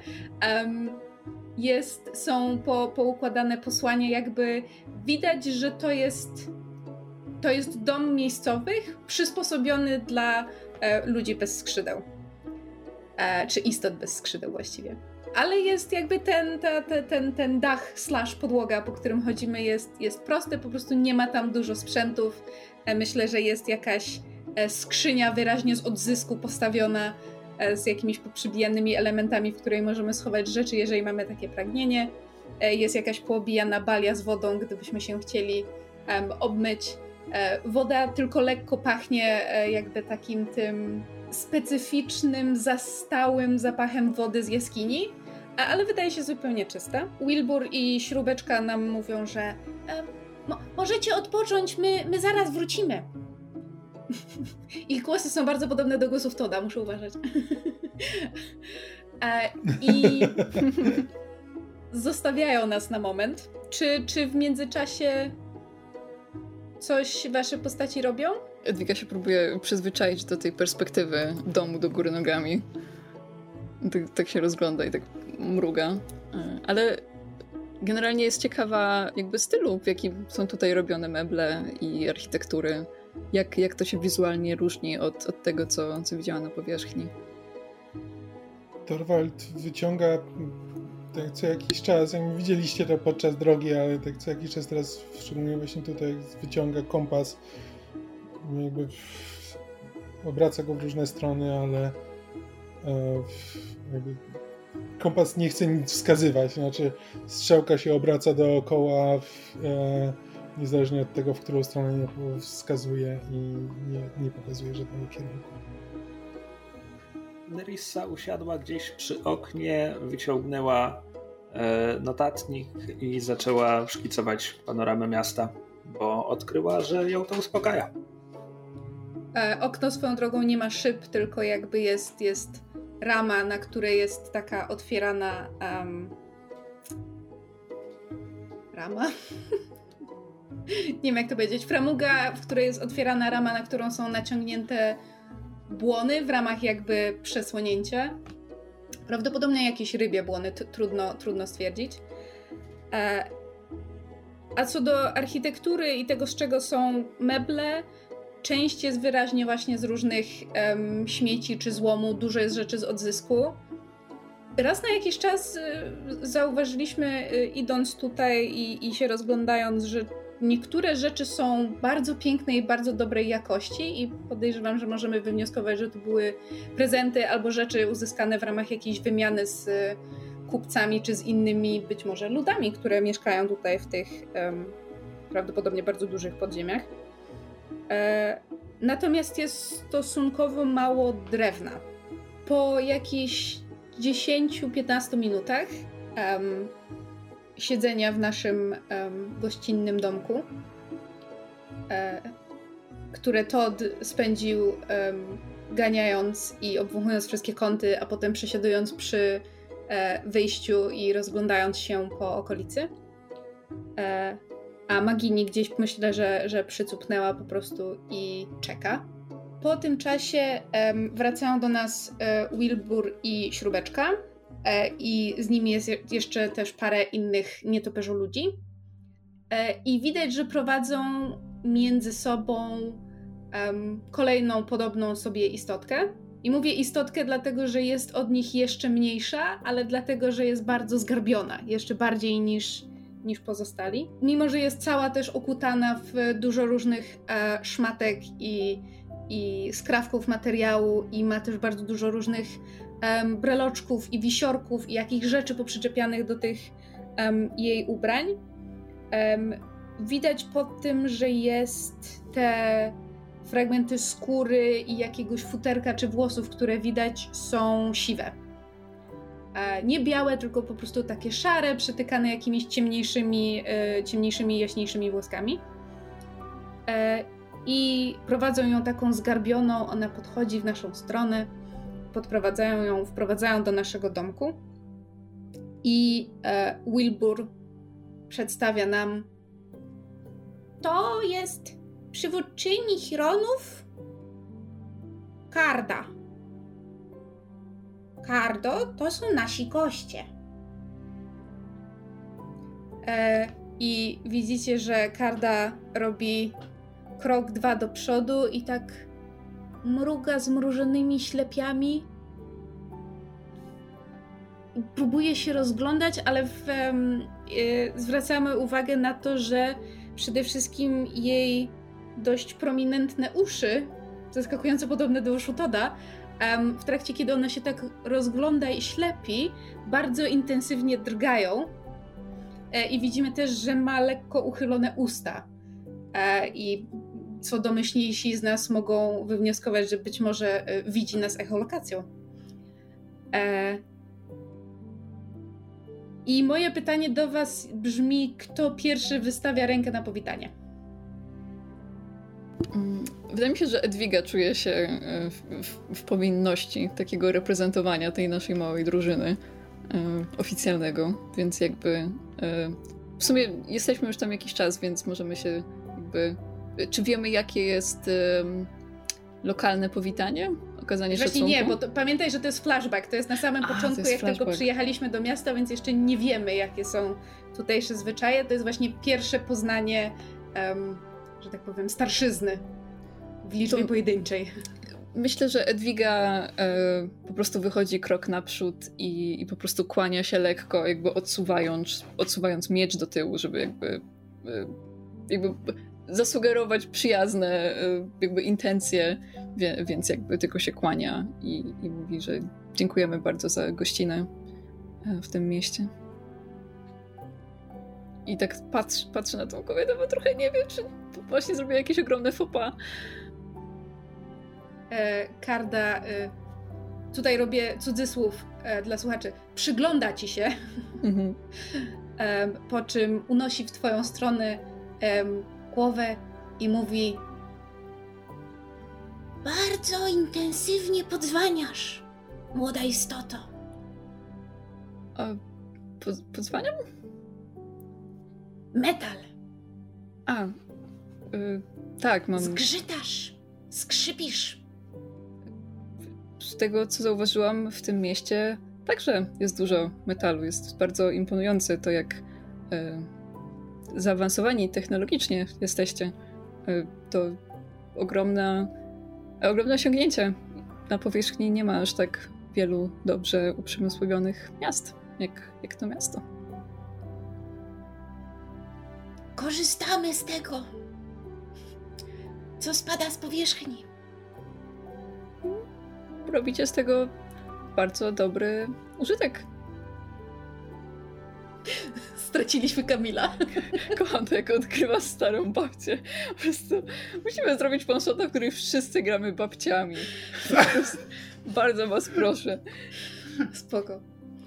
są poukładane posłania, jakby widać, że to jest dom miejscowych przysposobiony dla ludzi bez skrzydeł. Czy istot bez skrzydeł właściwie. Ale jest jakby ten dach / podłoga, po którym chodzimy, jest prosty, po prostu nie ma tam dużo sprzętów. Myślę, że jest jakaś skrzynia wyraźnie z odzysku postawiona z jakimiś poprzybijanymi elementami, w której możemy schować rzeczy, jeżeli mamy takie pragnienie. Jest jakaś poobijana balia z wodą, gdybyśmy się chcieli obmyć. Woda tylko lekko pachnie jakby takim tym specyficznym, zastałym zapachem wody z jaskini, ale wydaje się zupełnie czysta. Wilbur i Śrubeczka nam mówią, że możecie odpocząć, my zaraz wrócimy. Ich głosy są bardzo podobne do głosów Toda, muszę uważać. I zostawiają nas na moment. Czy w międzyczasie coś wasze postaci robią? Edwiga się próbuje przyzwyczaić do tej perspektywy domu do góry nogami. Tak się rozgląda i tak mruga. Ale generalnie jest ciekawa jakby stylu, w jakim są tutaj robione meble i architektury. Jak to się wizualnie różni od tego, co widziała na powierzchni. Torvald wyciąga tak co jakiś czas, jak widzieliście to podczas drogi, ale tak co jakiś czas teraz, szczególnie właśnie tutaj, wyciąga kompas. Jakby obraca go w różne strony, ale jakby kompas nie chce nic wskazywać, znaczy strzałka się obraca dookoła niezależnie od tego, w którą stronę nie wskazuje i nie pokazuje żadnego kierunku. Nerissa usiadła gdzieś przy oknie, wyciągnęła notatnik i zaczęła szkicować panoramę miasta, bo odkryła, że ją to uspokaja. Okno swoją drogą nie ma szyb, tylko jakby jest rama, na której jest taka otwierana rama? Nie wiem, jak to powiedzieć. Framuga, w której jest otwierana rama, na którą są naciągnięte błony w ramach jakby przesłonięcia. Prawdopodobnie jakieś rybie błony, trudno stwierdzić. A co do architektury i tego, z czego są meble, część jest wyraźnie właśnie z różnych śmieci czy złomu, dużo jest rzeczy z odzysku. Raz na jakiś czas zauważyliśmy, idąc tutaj i się rozglądając, że niektóre rzeczy są bardzo piękne i bardzo dobrej jakości i podejrzewam, że możemy wywnioskować, że to były prezenty albo rzeczy uzyskane w ramach jakiejś wymiany z kupcami czy z innymi być może ludami, które mieszkają tutaj w tych prawdopodobnie bardzo dużych podziemiach. Natomiast jest stosunkowo mało drewna. Po jakichś 10-15 minutach siedzenia w naszym gościnnym domku, które Todd spędził ganiając i obwąchując wszystkie kąty, a potem przesiadując przy wyjściu i rozglądając się po okolicy. A Magini gdzieś myślę, że przycupnęła po prostu i czeka. Po tym czasie wracają do nas Wilbur i Śrubeczka i z nimi jest jeszcze też parę innych nietoperzu ludzi. I widać, że prowadzą między sobą kolejną podobną sobie istotkę. I mówię istotkę dlatego, że jest od nich jeszcze mniejsza, ale dlatego, że jest bardzo zgarbiona, jeszcze bardziej niż pozostali. Mimo, że jest cała też okutana w dużo różnych szmatek i skrawków materiału i ma też bardzo dużo różnych breloczków i wisiorków i jakichś rzeczy poprzyczepianych do tych jej ubrań. widać po tym, że jest te fragmenty skóry i jakiegoś futerka czy włosów, które widać, są siwe. Nie białe, tylko po prostu takie szare, przytykane jakimiś ciemniejszymi, jaśniejszymi włoskami. I prowadzą ją taką zgarbioną, ona podchodzi w naszą stronę, podprowadzają ją, wprowadzają do naszego domku i Wilbur przedstawia nam: to jest przywódczyni Chironów Karda. Kardo, to są nasi goście. I widzicie, że Karda robi krok 2 do przodu i tak mruga zmrużonymi ślepiami. Próbuje się rozglądać, ale zwracamy uwagę na to, że przede wszystkim jej dość prominentne uszy, zaskakująco podobne do uszu Toda, w trakcie, kiedy ona się tak rozgląda i ślepi, bardzo intensywnie drgają. I widzimy też, że ma lekko uchylone usta. I co domyślniejsi z nas mogą wywnioskować, że być może widzi nas echolokacją. I moje pytanie do was brzmi: kto pierwszy wystawia rękę na powitanie? Wydaje mi się, że Edwiga czuje się w powinności takiego reprezentowania tej naszej małej drużyny oficjalnego, więc jakby w sumie jesteśmy już tam jakiś czas, więc możemy się jakby... Czy wiemy, jakie jest lokalne powitanie? Okazanie Właśnie szacunku? nie, bo pamiętaj, że to jest flashback, to jest na samym początku, jak tylko przyjechaliśmy do miasta, więc jeszcze nie wiemy, jakie są tutejsze zwyczaje. To jest właśnie pierwsze poznanie, że tak powiem, starszyzny w liczbie pojedynczej. Myślę, że Edwiga po prostu wychodzi krok naprzód i po prostu kłania się lekko, jakby odsuwając miecz do tyłu, żeby jakby zasugerować przyjazne jakby intencje, więc jakby tylko się kłania i mówi, że dziękujemy bardzo za gościnę w tym mieście. I tak patrzę na tą kobietę, bo trochę nie wiem, czy właśnie zrobiła jakieś ogromne faux pas. Karda, tutaj robię cudzysłów dla słuchaczy, przygląda ci się, po czym unosi w twoją stronę głowę i mówi: bardzo intensywnie podzwaniasz, młoda istoto. A podzwaniam? Metal. Tak, mam... Zgrzytasz, skrzypisz. Z tego, co zauważyłam w tym mieście, także jest dużo metalu. Jest bardzo imponujące to, jak zaawansowani technologicznie jesteście. To ogromne osiągnięcie. Na powierzchni nie ma aż tak wielu dobrze uprzemysłowionych miast, jak to miasto. Korzystamy z tego, co spada z powierzchni. Robicie z tego bardzo dobry użytek. Straciliśmy Kamila. Kocham to, jak odkrywa starą babcię. Po prostu musimy zrobić one-shota, w którym wszyscy gramy babciami. Bardzo was proszę. Spoko.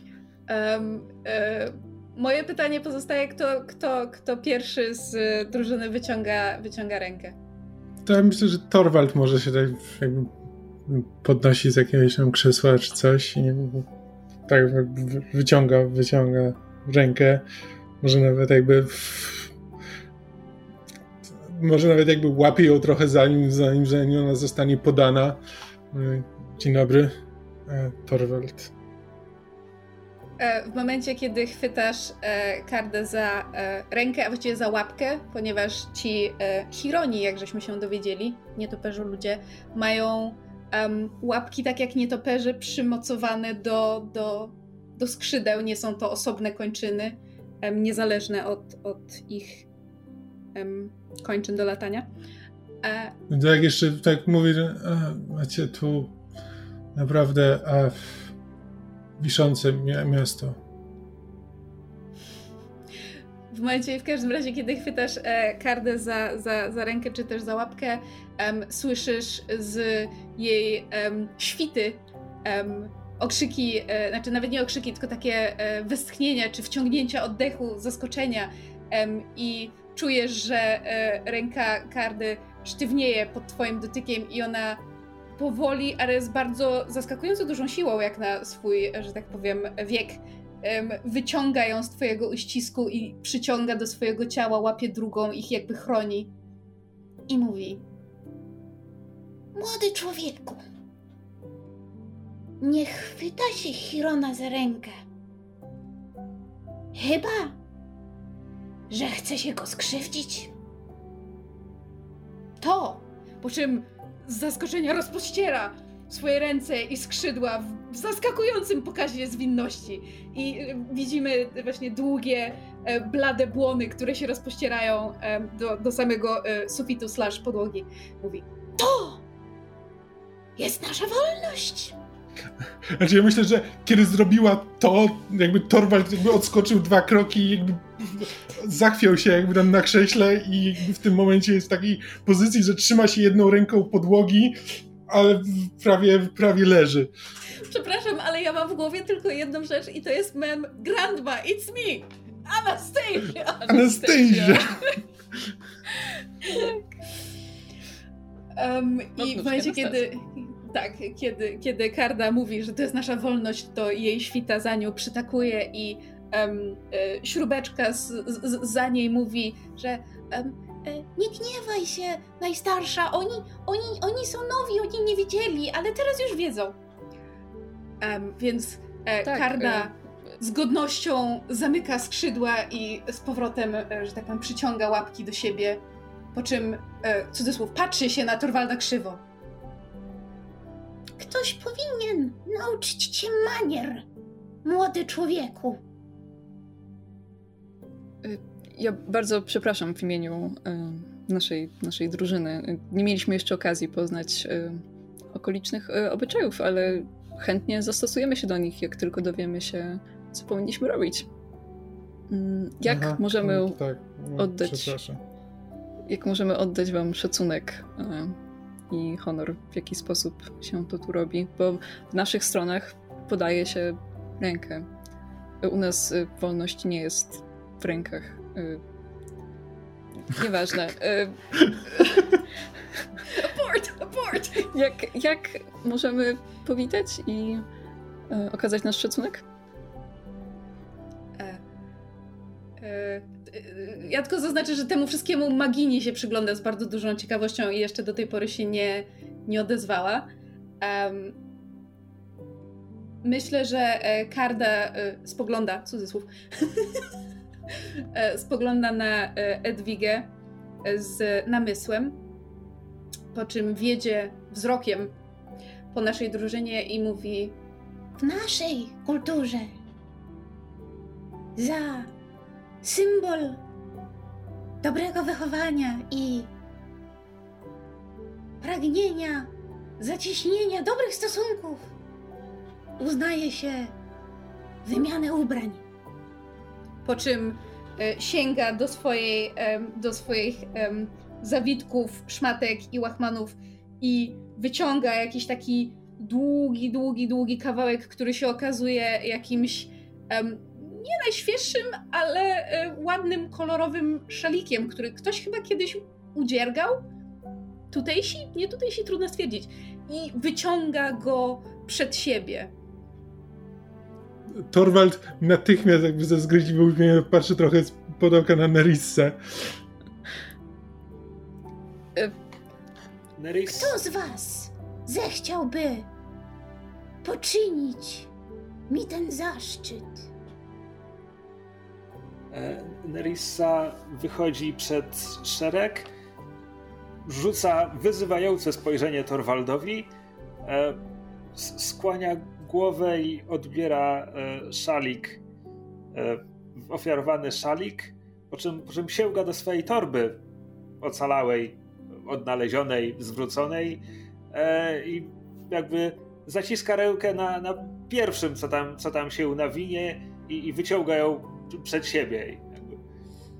Moje pytanie pozostaje, kto pierwszy z drużyny wyciąga rękę. To ja myślę, że Torwald może się tak jakby podnosi z jakiegoś tam krzesła czy coś i tak wyciąga rękę. Może nawet jakby łapie ją trochę zanim ona zostanie podana. Dzień dobry, Torwald. W momencie, kiedy chwytasz Kardę za rękę, a właściwie za łapkę, ponieważ ci Chironi, jak żeśmy się dowiedzieli, nietoperze ludzie, mają łapki tak jak nietoperze przymocowane do skrzydeł. Nie są to osobne kończyny, niezależne od ich kończyn do latania. Tak jeszcze tak mówię, że macie tu naprawdę wiszące miasto. w każdym razie, kiedy chwytasz Kardę za rękę, czy też za łapkę, słyszysz z jej świty okrzyki, znaczy nawet nie okrzyki, tylko takie westchnienia, czy wciągnięcia oddechu, zaskoczenia i czujesz, że ręka Kardy sztywnieje pod twoim dotykiem i ona powoli, ale z bardzo zaskakująco dużą siłą, jak na swój, że tak powiem, wiek, wyciąga ją z twojego uścisku i przyciąga do swojego ciała, łapie drugą, ich jakby chroni i mówi: młody człowieku, nie chwyta się Chirona za rękę. Chyba, że chce się go skrzywdzić. To, po czym z zaskoczenia rozpościera swoje ręce i skrzydła w zaskakującym pokazie zwinności. I widzimy właśnie długie, blade błony, które się rozpościerają do samego sufitu / podłogi. Mówi: to jest nasza wolność. Znaczy ja myślę, że kiedy zrobiła to, jakby Torvald jakby odskoczył 2 kroki i jakby zachwiał się jakby tam na krześle i jakby w tym momencie jest w takiej pozycji, że trzyma się jedną ręką podłogi, ale prawie leży. Przepraszam, ale ja mam w głowie tylko jedną rzecz i to jest mem Grandma, it's me! Anastasia! I w momencie, kiedy Karda mówi, że to jest nasza wolność, to jej świta za nią przytakuje i śrubeczka za niej mówi, że nie gniewaj się, najstarsza, oni są nowi, oni nie wiedzieli, ale teraz już wiedzą. Więc Karda z godnością zamyka skrzydła i z powrotem, że tak powiem, przyciąga łapki do siebie, po czym, cudzysłów, patrzy się na Torvalda krzywo. Ktoś powinien nauczyć cię manier, młody człowieku. Ja bardzo przepraszam w imieniu naszej drużyny. Nie mieliśmy jeszcze okazji poznać okolicznych obyczajów, ale chętnie zastosujemy się do nich, jak tylko dowiemy się, co powinniśmy robić. Jak możemy oddać wam szacunek i honor, w jaki sposób się to tu robi? Bo w naszych stronach podaje się rękę. U nas wolność nie jest w rękach. Nieważne. Abort! Jak możemy powitać i okazać nasz szacunek? Ja tylko zaznaczę, że temu wszystkiemu Magini się przygląda z bardzo dużą ciekawością i jeszcze do tej pory się nie odezwała. Myślę, że Karda spogląda, cudzysłów, spogląda na Edwigę z namysłem, po czym wiedzie wzrokiem po naszej drużynie i mówi: w naszej kulturze za symbol dobrego wychowania i pragnienia zacieśnienia dobrych stosunków uznaje się wymianę ubrań. Po czym sięga do swoich zawitków, szmatek i łachmanów i wyciąga jakiś taki długi kawałek, który się okazuje jakimś nie najświeższym, ale ładnym, kolorowym szalikiem, który ktoś chyba kiedyś udziergał. Nie tutejsi, trudno stwierdzić. I wyciąga go przed siebie. Torvald natychmiast jakby ze zgryźliwym uśmiechem patrzy trochę z pod na Nerissę. Kto z was zechciałby poczynić mi ten zaszczyt? Nerissa wychodzi przed szereg, rzuca wyzywające spojrzenie Torvaldowi, skłania głowę i odbiera szalik, ofiarowany szalik, po czym sięga do swojej torby ocalałej, odnalezionej, zwróconej i jakby zaciska rękę na pierwszym, co tam się nawinie i wyciąga ją przed siebie.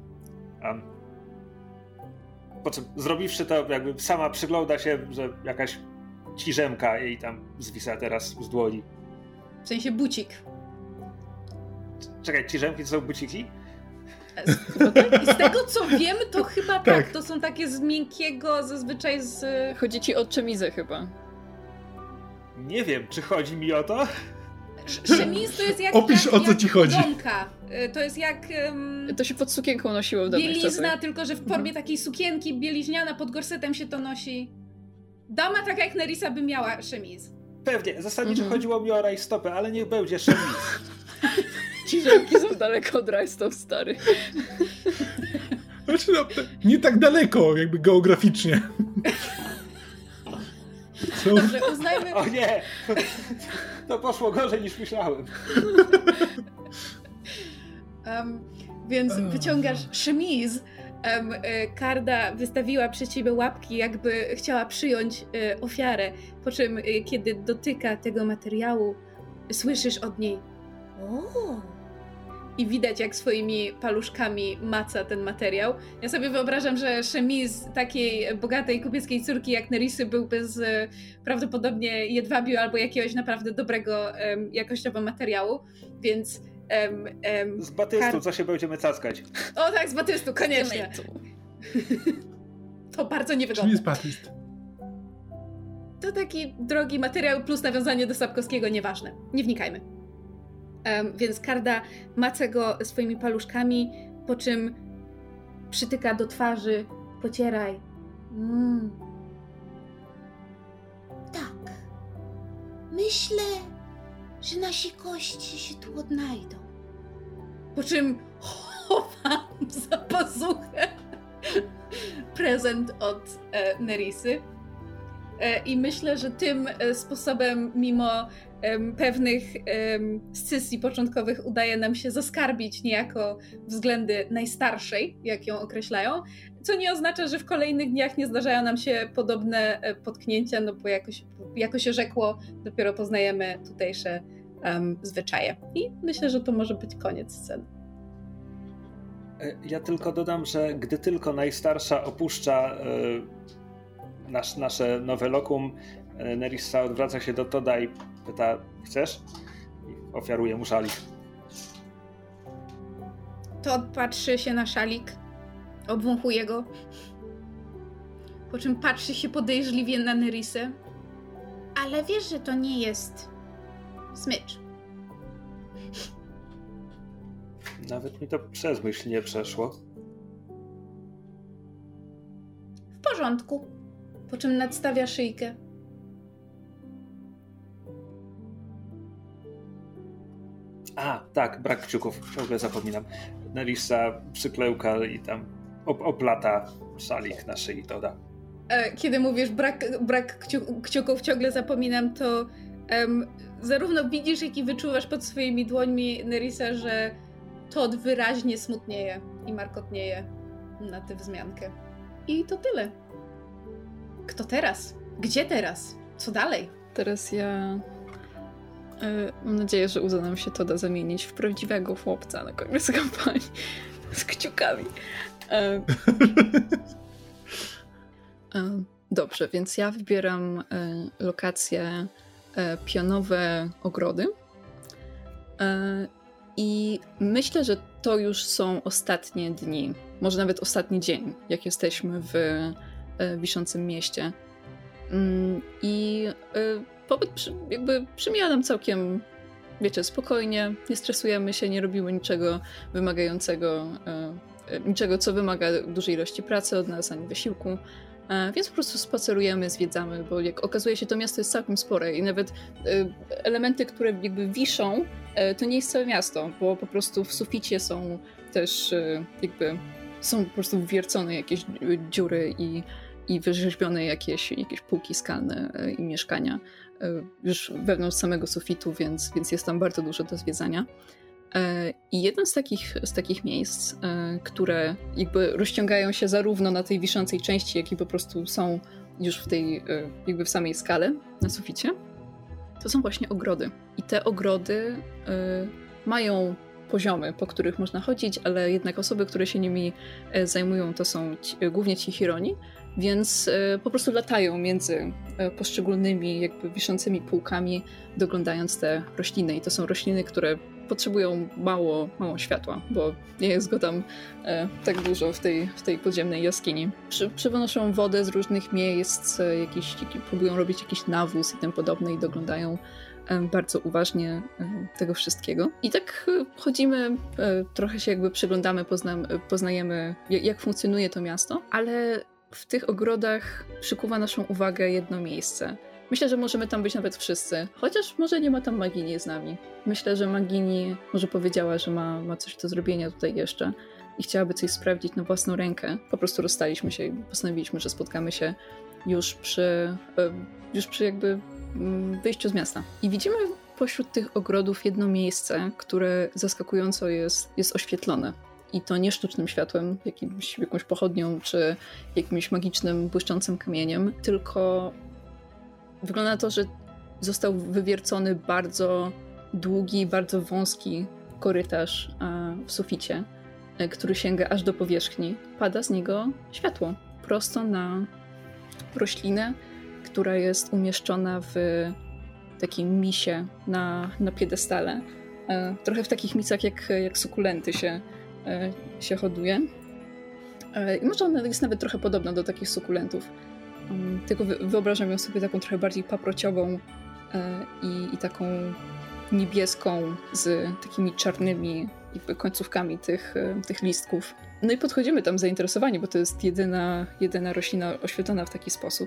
Po czym zrobiwszy to, jakby sama przygląda się, że jakaś ciżemka jej tam zwisa teraz z dłoni. W sensie bucik. Czekaj, ciżemki to są buciki? I z tego co wiem, to chyba tak. To są takie z miękkiego, zazwyczaj z... Chodzi ci o czemizę chyba. Nie wiem, czy chodzi mi o to? Szemiz to jest jak... Opisz, o co ci chodzi. Domka. To jest jak... To się pod sukienką nosiło w dawnych bielizna, czasach. tylko że w formie takiej sukienki bieliźniana, pod gorsetem się to nosi. Dama taka jak Nerissa by miała szemiz. Pewnie, zasadniczo chodziło mi o rajstopę, ale niech będzie szemiz. Ciżemki są daleko od rajstop, stary. Znaczy, no, nie tak daleko, jakby geograficznie. Dobrze, uznajmy... O nie! To poszło gorzej niż myślałem. Więc wyciągasz szemiz. Karda wystawiła przed ciebie łapki, jakby chciała przyjąć ofiarę. Po czym, kiedy dotyka tego materiału, słyszysz od niej i widać, jak swoimi paluszkami maca ten materiał. Ja sobie wyobrażam, że szemiz takiej bogatej kupieckiej córki jak Nerissy byłby z prawdopodobnie jedwabiu albo jakiegoś naprawdę dobrego jakościowo materiału, więc... z batystu, co się będziemy cackać. O tak, z batystu, koniecznie. To bardzo niewygodne. Czym jest batyst? To taki drogi materiał plus nawiązanie do Sapkowskiego, nieważne. Nie wnikajmy. Więc Karda maca go swoimi paluszkami, po czym przytyka do twarzy, pocieraj. Tak. Myślę, że nasi goście się tu odnajdą. Po czym chowam za pazuchę prezent od Nerissy. I myślę, że tym sposobem, mimo pewnych scysji początkowych, udaje nam się zaskarbić niejako względy najstarszej, jak ją określają, co nie oznacza, że w kolejnych dniach nie zdarzają nam się podobne potknięcia, no bo jako się rzekło, dopiero poznajemy tutejsze zwyczaje. I myślę, że to może być koniec sceny. Ja tylko dodam, że gdy tylko najstarsza opuszcza nasze nowe lokum, Nerissa odwraca się do Toda i pyta, chcesz? I ofiaruje mu szalik. Tod patrzy się na szalik, obwąchuje go, po czym patrzy się podejrzliwie na Nerissę. Ale wiesz, że to nie jest smycz. Nawet mi to przez myśl nie przeszło. W porządku. Po czym nadstawia szyjkę. A, tak, brak kciuków. Ciągle zapominam. Nerissa przyklełka i tam oplata szalik na szyi Toda. Kiedy mówisz brak kciuków, ciągle zapominam, to zarówno widzisz, jak i wyczuwasz pod swoimi dłońmi, Nerissa, że Tod wyraźnie smutnieje i markotnieje na tę wzmiankę. I to tyle. Kto teraz? Gdzie teraz? Co dalej? Teraz ja... mam nadzieję, że uda nam się Toda zamienić w prawdziwego chłopca na koniec kampanii. Z kciukami. Dobrze, więc ja wybieram lokacje pionowe ogrody. I myślę, że to już są ostatnie dni, może nawet ostatni dzień, jak jesteśmy w wiszącym mieście. I pobyt jakby przemija nam całkiem, wiecie, spokojnie, nie stresujemy się, nie robimy niczego wymagającego, niczego, co wymaga dużej ilości pracy od nas, ani wysiłku. Więc po prostu spacerujemy, zwiedzamy, bo jak okazuje się, to miasto jest całkiem spore i nawet elementy, które jakby wiszą, to nie jest całe miasto, bo po prostu w suficie są też jakby, są po prostu wwiercone jakieś dziury i wyrzeźbione jakieś półki skalne i mieszkania już wewnątrz samego sufitu, więc jest tam bardzo dużo do zwiedzania. I jedno z takich miejsc, które jakby rozciągają się zarówno na tej wiszącej części, jak i po prostu są już w tej jakby w samej skale na suficie, to są właśnie ogrody. I te ogrody mają poziomy, po których można chodzić, ale jednak osoby, które się nimi zajmują, to są głównie ci Hironi, więc po prostu latają między poszczególnymi jakby wiszącymi półkami, doglądając te rośliny. I to są rośliny, które potrzebują mało światła, bo nie jest go tam tak dużo w tej podziemnej jaskini. Przywonoszą wodę z różnych miejsc, próbują robić jakiś nawóz i tym podobne i doglądają bardzo uważnie tego wszystkiego. I tak chodzimy, trochę się jakby przyglądamy, poznajemy jak funkcjonuje to miasto, ale w tych ogrodach przykuwa naszą uwagę jedno miejsce. Myślę, że możemy tam być nawet wszyscy, chociaż może nie ma tam Magini z nami. Myślę, że Magini może powiedziała, że ma coś do zrobienia tutaj jeszcze i chciałaby coś sprawdzić na własną rękę. Po prostu rozstaliśmy się i postanowiliśmy, że spotkamy się już przy jakby wyjściu z miasta. I widzimy pośród tych ogrodów jedno miejsce, które zaskakująco jest oświetlone. I to nie sztucznym światłem, jakąś pochodnią, czy jakimś magicznym, błyszczącym kamieniem, tylko wygląda na to, że został wywiercony bardzo długi, bardzo wąski korytarz w suficie, który sięga aż do powierzchni. Pada z niego światło prosto na roślinę, która jest umieszczona w takim misie na piedestale. Trochę w takich misach jak sukulenty się hoduje. I może ona jest nawet trochę podobna do takich sukulentów. Tylko wyobrażam ją sobie taką trochę bardziej paprociową i taką niebieską z takimi czarnymi jakby końcówkami tych listków. No i podchodzimy tam zainteresowani, bo to jest jedyna roślina oświetlona w taki sposób.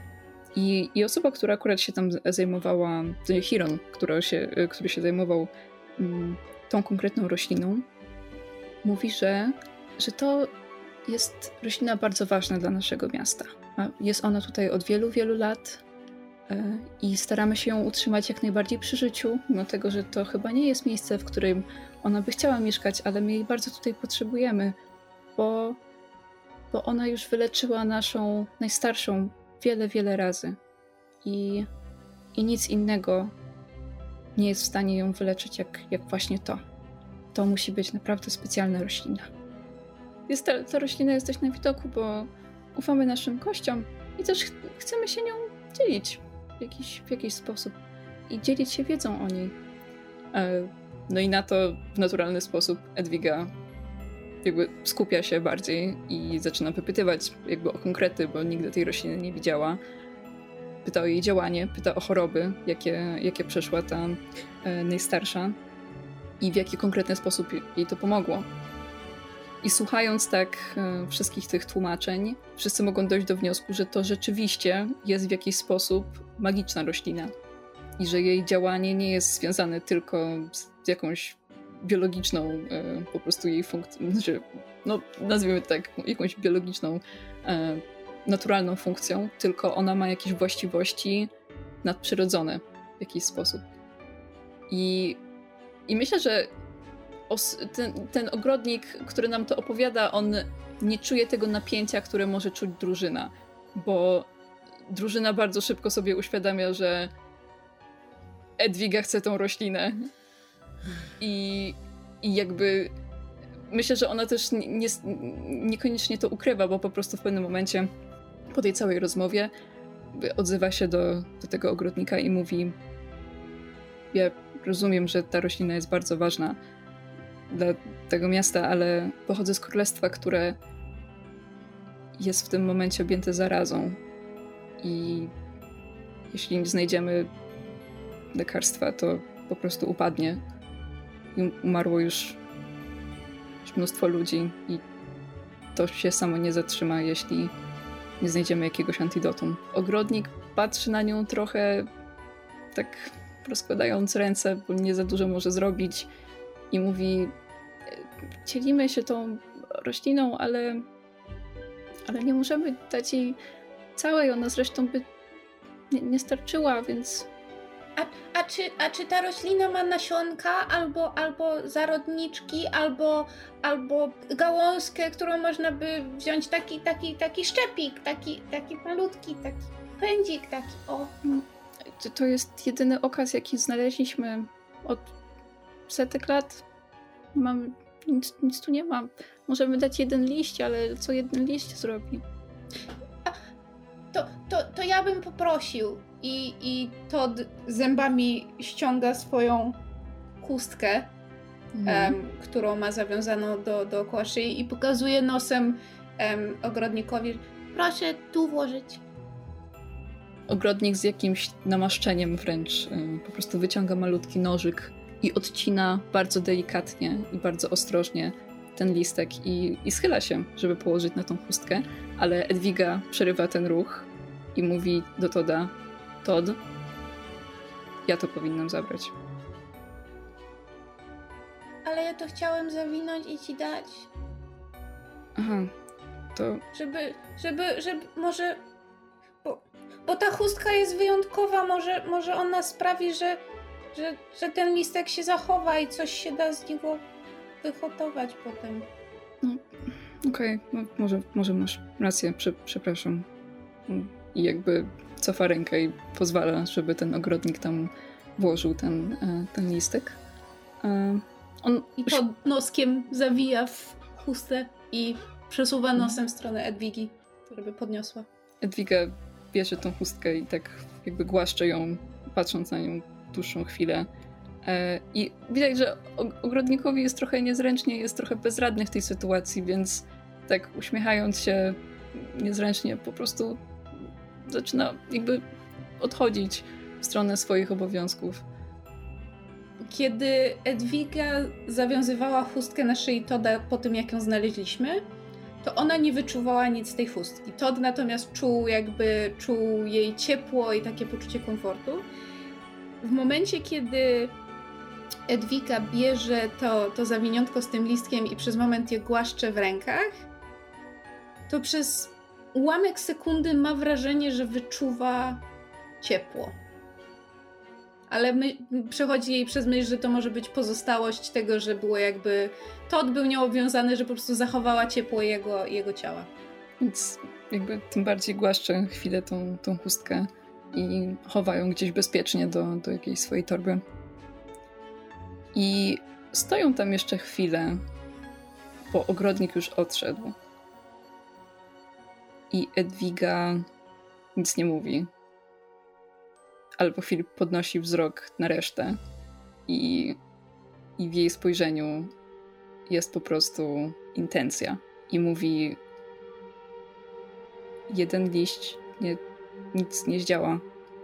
I osoba, która akurat się tam zajmowała, to nie Hiron, który się zajmował tą konkretną rośliną, mówi, że to jest roślina bardzo ważna dla naszego miasta. Jest ona tutaj od wielu, wielu lat i staramy się ją utrzymać jak najbardziej przy życiu, mimo tego, że to chyba nie jest miejsce, w którym ona by chciała mieszkać, ale my jej bardzo tutaj potrzebujemy, bo ona już wyleczyła naszą najstarszą wiele, wiele razy i nic innego nie jest w stanie ją wyleczyć jak właśnie to. To musi być naprawdę specjalna roślina. Ta roślina jest dość na widoku, bo ufamy naszym kościom i też chcemy się nią dzielić w jakiś sposób i dzielić się wiedzą o niej. No i na to w naturalny sposób Edwiga jakby skupia się bardziej i zaczyna wypytywać jakby o konkrety, bo nigdy tej rośliny nie widziała. Pyta o jej działanie, pyta o choroby, jakie przeszła ta najstarsza i w jaki konkretny sposób jej to pomogło. I słuchając tak wszystkich tych tłumaczeń, wszyscy mogą dojść do wniosku, że to rzeczywiście jest w jakiś sposób magiczna roślina i że jej działanie nie jest związane tylko z jakąś biologiczną po prostu jej funkcją, no nazwijmy to tak, jakąś biologiczną, naturalną funkcją, tylko ona ma jakieś właściwości nadprzyrodzone w jakiś sposób. I myślę, że ten ogrodnik, który nam to opowiada, on nie czuje tego napięcia, które może czuć drużyna, bo drużyna bardzo szybko sobie uświadamia, że Edwiga chce tą roślinę i jakby myślę, że ona też niekoniecznie to ukrywa, bo po prostu w pewnym momencie po tej całej rozmowie odzywa się do tego ogrodnika i mówi: ja rozumiem, że ta roślina jest bardzo ważna dla tego miasta, ale pochodzę z królestwa, które jest w tym momencie objęte zarazą i jeśli nie znajdziemy lekarstwa, to po prostu upadnie. I umarło już mnóstwo ludzi i to się samo nie zatrzyma, jeśli nie znajdziemy jakiegoś antidotum. Ogrodnik patrzy na nią trochę tak rozkładając ręce, bo nie za dużo może zrobić i mówi: dzielimy się tą rośliną, ale nie możemy dać jej całej, ona zresztą by nie starczyła, więc... A czy ta roślina ma nasionka, albo zarodniczki, albo gałązkę, którą można by wziąć, taki szczepik, taki malutki, taki pędzik, taki o. To jest jedyny okaz, jaki znaleźliśmy od setek lat. Nie mam, nic tu nie ma. Możemy dać jeden liść, ale co jeden liść zrobi? To ja bym poprosił. I Todd zębami ściąga swoją chustkę, którą ma zawiązaną dookoła szyi i pokazuje nosem ogrodnikowi. Proszę tu włożyć. Ogrodnik z jakimś namaszczeniem wręcz po prostu wyciąga malutki nożyk i odcina bardzo delikatnie i bardzo ostrożnie ten listek i schyla się, żeby położyć na tą chustkę, ale Edwiga przerywa ten ruch i mówi do Todda: Todd, ja to powinnam zabrać. Ale ja to chciałem zawinąć i ci dać. Aha, to... Żeby może... Bo ta chustka jest wyjątkowa, może ona sprawi, że ten listek się zachowa i coś się da z niego wyhotować potem. No, okej, no, może masz rację, przepraszam. I jakby cofa rękę i pozwala, żeby ten ogrodnik tam włożył ten listek. I pod noskiem zawija w chustę i przesuwa nosem w stronę Edwigi, żeby podniosła. Edwiga bierze tą chustkę i tak jakby głaszcze ją, patrząc na nią dłuższą chwilę. I widać, że ogrodnikowi jest trochę niezręcznie, jest trochę bezradny w tej sytuacji, więc tak uśmiechając się niezręcznie po prostu zaczyna jakby odchodzić w stronę swoich obowiązków. Kiedy Edwiga zawiązywała chustkę na szyi Todda po tym, jak ją znaleźliśmy, to ona nie wyczuwała nic z tej chustki. Todd natomiast czuł jej ciepło i takie poczucie komfortu. W momencie, kiedy Edwiga bierze to zawiniątko z tym listkiem i przez moment je głaszcze w rękach, to przez ułamek sekundy ma wrażenie, że wyczuwa ciepło. Ale przechodzi jej przez myśl, że to może być pozostałość tego, że było jakby... Todd był nią obwiązany, że po prostu zachowała ciepło jego ciała. Więc jakby tym bardziej głaszczę chwilę tą chustkę i chowa ją gdzieś bezpiecznie do jakiejś swojej torby. I stoją tam jeszcze chwilę, bo ogrodnik już odszedł. I Edwiga nic nie mówi. Ale po chwili podnosi wzrok na resztę i w jej spojrzeniu jest po prostu intencja. I mówi: jeden liść nic nie zdziała.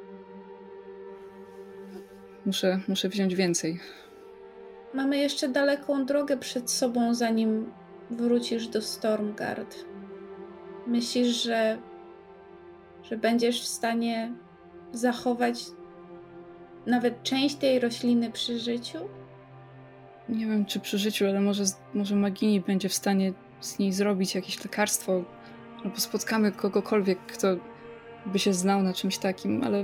Muszę wziąć więcej. Mamy jeszcze daleką drogę przed sobą, zanim wrócisz do Stormguard. Myślisz, że będziesz w stanie zachować nawet część tej rośliny przy życiu? Nie wiem, czy przy życiu, ale może Magini będzie w stanie z niej zrobić jakieś lekarstwo, albo spotkamy kogokolwiek, kto by się znał na czymś takim, ale...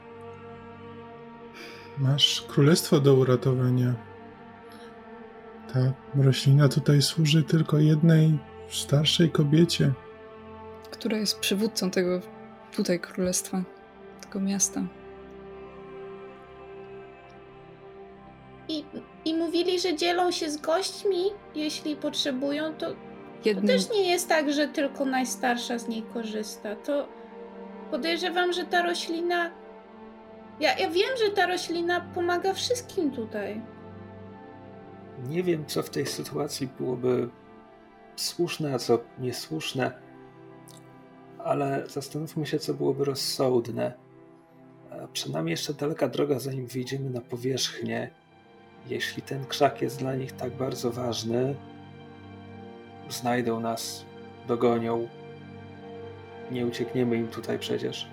Masz królestwo do uratowania. Ta roślina tutaj służy tylko jednej starszej kobiecie. Która jest przywódcą tego tutaj królestwa, tego miasta. I mówili, że dzielą się z gośćmi, jeśli potrzebują, to też nie jest tak, że tylko najstarsza z niej korzysta. To podejrzewam, że ta roślina... Ja wiem, że ta roślina pomaga wszystkim tutaj. Nie wiem, co w tej sytuacji byłoby słuszne, a co niesłuszne, ale zastanówmy się, co byłoby rozsądne. Przed nami jeszcze daleka droga, zanim wyjdziemy na powierzchnię. Jeśli ten krzak jest dla nich tak bardzo ważny, znajdą nas, dogonią. Nie uciekniemy im tutaj przecież.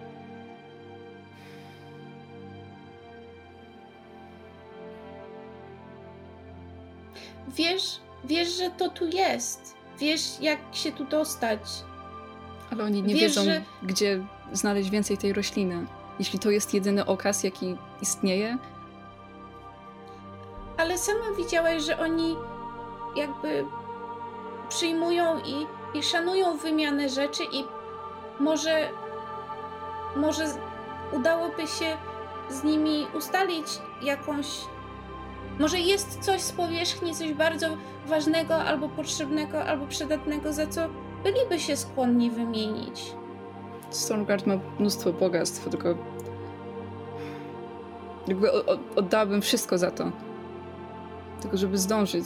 Wiesz, że to tu jest. Wiesz, jak się tu dostać. Ale oni nie wiedzą, gdzie znaleźć więcej tej rośliny. Jeśli to jest jedyny okaz, jaki istnieje. Ale sama widziałaś, że oni jakby przyjmują i szanują wymianę rzeczy i może udałoby się z nimi ustalić Może jest coś z powierzchni, coś bardzo ważnego, albo potrzebnego, albo przydatnego, za co byliby się skłonni wymienić. Stormguard ma mnóstwo bogactw, tylko jakby oddałabym wszystko za to. Tylko żeby zdążyć.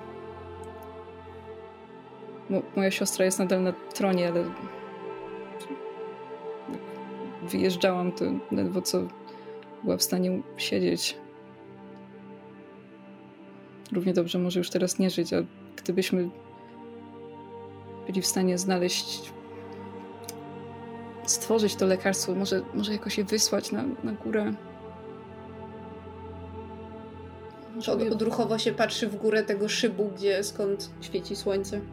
Moja siostra jest nadal na tronie, ale wyjeżdżałam, to ledwo co była w stanie siedzieć. Równie dobrze może już teraz nie żyć, a gdybyśmy byli w stanie stworzyć to lekarstwo, może jakoś je wysłać na górę. Odruchowo się patrzy w górę tego szybu, skąd świeci słońce.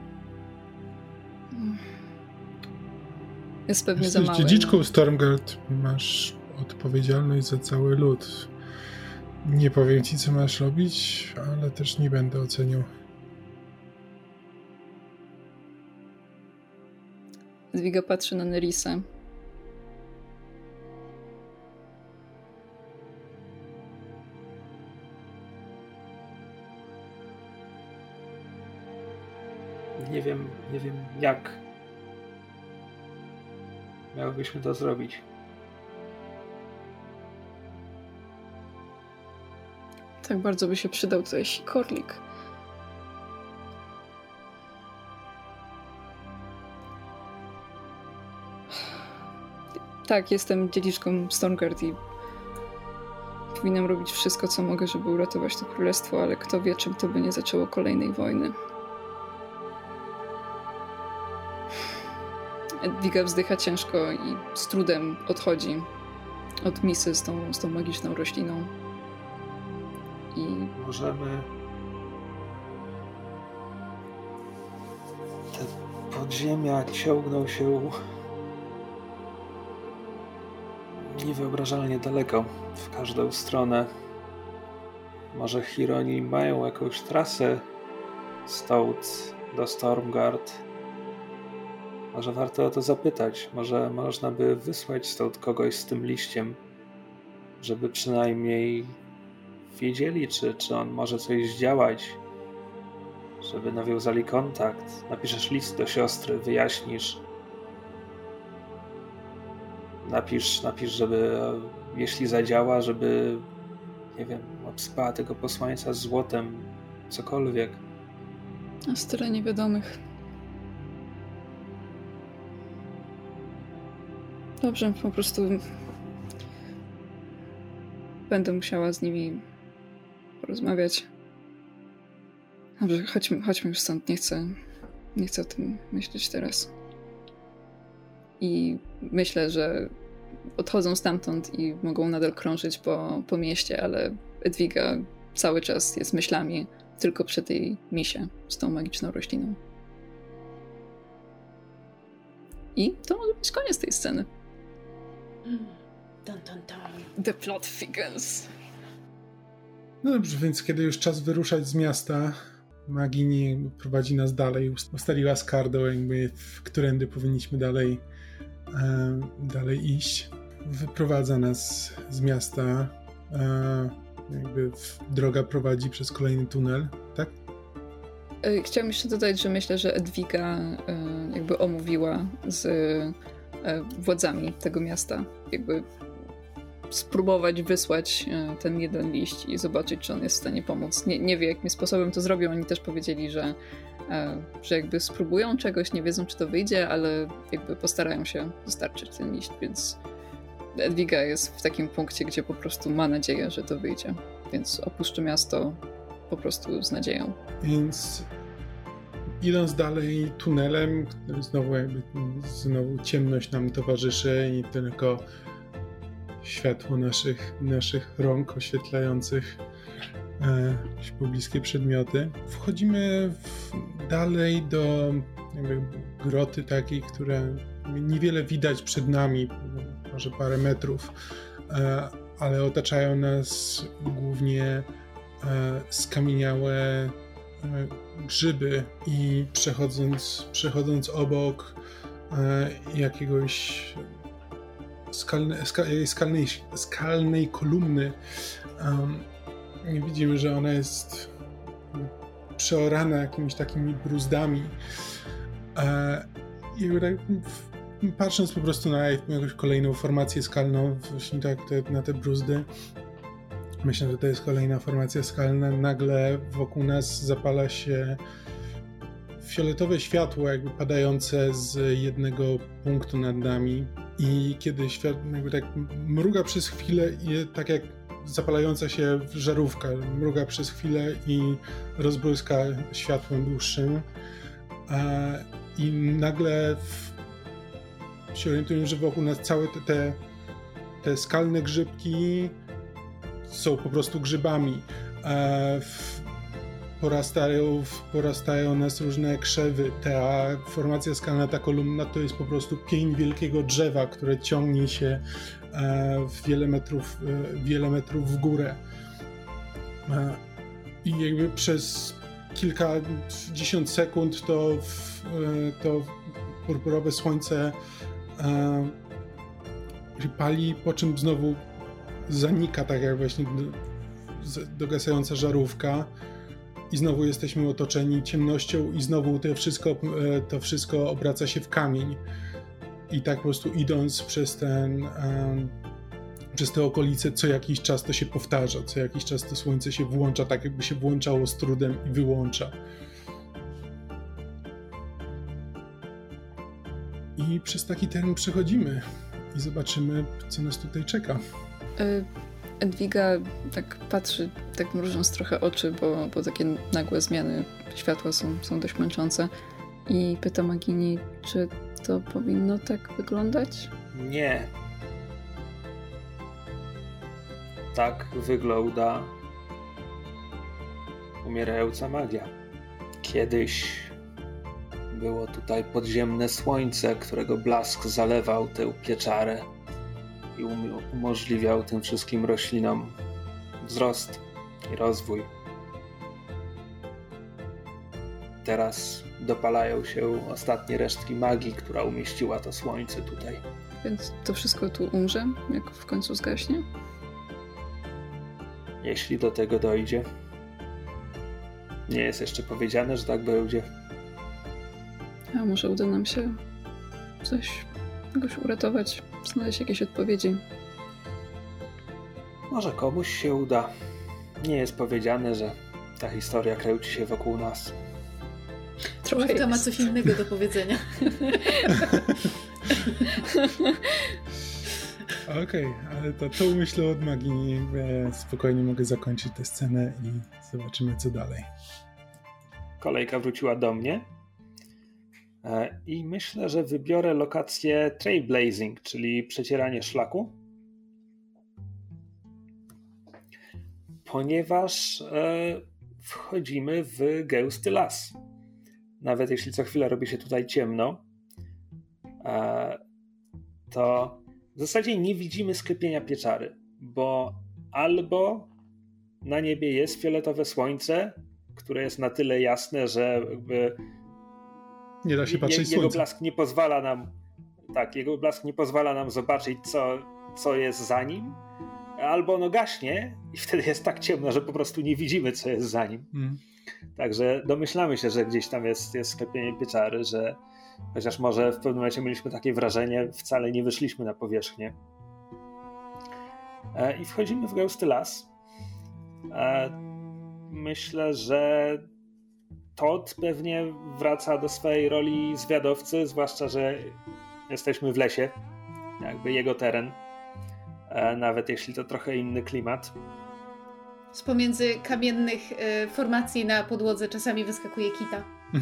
Jest pewnie Jesteś za mały. dziedziczką Stormguard, masz odpowiedzialność za cały lud. Nie powiem ci, co masz robić, ale też nie będę oceniał. Edwiga patrzy na Nerissa. Nie wiem jak miałybyśmy to zrobić. Tak bardzo by się przydał tutaj sikorlik. Tak, jestem dziedziczką Stormguard i powinnam robić wszystko, co mogę, żeby uratować to królestwo, ale kto wie, czym to by nie zaczęło kolejnej wojny. Edwiga wzdycha ciężko i z trudem odchodzi od misy z tą magiczną rośliną. I możemy te podziemia ciągną się niewyobrażalnie daleko w każdą stronę. Może Chironi mają jakąś trasę stąd do Stormguard. Może warto o to zapytać. Może można by wysłać stąd kogoś z tym liściem, żeby przynajmniej wiedzieli, czy on może coś zdziałać, żeby nawiązali kontakt. Napiszesz list do siostry, wyjaśnisz. Napisz, żeby jeśli zadziała, żeby, nie wiem, obsypała tego posłańca złotem, cokolwiek. jest tyle niewiadomych. Dobrze, po prostu będę musiała z nimi porozmawiać. Dobrze, chodźmy już stąd. Nie chcę o tym myśleć teraz. I myślę, że odchodzą stamtąd i mogą nadal krążyć po mieście, ale Edwiga cały czas jest myślami tylko przy tej misie z tą magiczną rośliną. I to może być koniec tej sceny. Dun, dun, dun. The plot thickens. No dobrze, więc kiedy już czas wyruszać z miasta, Magini prowadzi nas dalej, ustaliła z Kardą, jakby którędy powinniśmy dalej iść. Wyprowadza nas z miasta, jakby droga prowadzi przez kolejny tunel, tak? Chciałam jeszcze dodać, że myślę, że Edwiga jakby omówiła z władzami tego miasta, jakby spróbować wysłać ten jeden liść i zobaczyć, czy on jest w stanie pomóc. Nie wie, jakim sposobem to zrobią. Oni też powiedzieli, że jakby spróbują czegoś, nie wiedzą, czy to wyjdzie, ale jakby postarają się dostarczyć ten liść, więc Edwiga jest w takim punkcie, gdzie po prostu ma nadzieję, że to wyjdzie, więc opuszczy miasto po prostu z nadzieją. Więc idąc dalej tunelem, znowu ciemność nam towarzyszy i tylko światło naszych rąk oświetlających pobliskie przedmioty. Wchodzimy dalej do jakby groty takiej, które niewiele widać przed nami, może parę metrów, ale otaczają nas głównie skamieniałe grzyby i przechodząc obok jakiegoś skalnej kolumny widzimy, że ona jest przeorana jakimiś takimi bruzdami. I tak patrząc po prostu na jakąś kolejną formację skalną, właśnie tak na te bruzdy, myślę, że to jest kolejna formacja skalna, nagle wokół nas zapala się fioletowe światło, jakby padające z jednego punktu nad nami i kiedy światło jakby tak mruga przez chwilę i tak jak zapalająca się żarówka, mruga przez chwilę i rozbłyska światłem dłuższym i nagle się orientujemy, że wokół nas całe te skalne grzybki są po prostu grzybami. Porastają nas różne krzewy. Ta formacja skalna, ta kolumna to jest po prostu pień wielkiego drzewa, które ciągnie się wiele metrów w górę. I jakby przez kilkadziesiąt sekund to purpurowe słońce pali, po czym znowu zanika, tak jak właśnie dogasająca żarówka i znowu jesteśmy otoczeni ciemnością i znowu to wszystko obraca się w kamień. I tak po prostu idąc przez te okolice, co jakiś czas to się powtarza, co jakiś czas to słońce się włącza, tak jakby się włączało z trudem i wyłącza. I przez taki teren przechodzimy i zobaczymy, co nas tutaj czeka. Edwiga tak patrzy, tak mrużąc trochę oczy, bo takie nagłe zmiany światła są dość męczące i pyta Magini, czy to powinno tak wyglądać? Nie. Tak wygląda umierająca magia. Kiedyś było tutaj podziemne słońce, którego blask zalewał tę pieczarę i umożliwiał tym wszystkim roślinom wzrost i rozwój. Teraz dopalają się ostatnie resztki magii, która umieściła to słońce tutaj. Więc to wszystko tu umrze, jak w końcu zgaśnie? Jeśli do tego dojdzie. Nie jest jeszcze powiedziane, że tak będzie. A może uda nam się jakoś uratować, znaleźć jakieś odpowiedzi. Może komuś się uda. Nie jest powiedziane, że ta historia kręci się wokół nas. Trochę ma coś innego do powiedzenia. Okej, ale to myślę od Magini. Spokojnie mogę zakończyć tę scenę i zobaczymy, co dalej. Kolejka wróciła do mnie i myślę, że wybiorę lokację trailblazing, czyli przecieranie szlaku, ponieważ wchodzimy w gęsty las. Nawet jeśli co chwilę robi się tutaj ciemno, to w zasadzie nie widzimy sklepienia pieczary, bo albo na niebie jest fioletowe słońce, które jest na tyle jasne, że jakby nie da się patrzeć jego słońca. blask jego blask nie pozwala nam zobaczyć, co jest za nim, albo ono gaśnie i wtedy jest tak ciemno, że po prostu nie widzimy, co jest za nim. Także domyślamy się, że gdzieś tam jest sklepienie pieczary, że chociaż może w pewnym momencie mieliśmy takie wrażenie, wcale nie wyszliśmy na powierzchnię. I wchodzimy w gęsty las. Myślę, że Todd pewnie wraca do swojej roli zwiadowcy, zwłaszcza, że jesteśmy w lesie, jakby jego teren, nawet jeśli to trochę inny klimat. Z pomiędzy kamiennych formacji na podłodze czasami wyskakuje kita.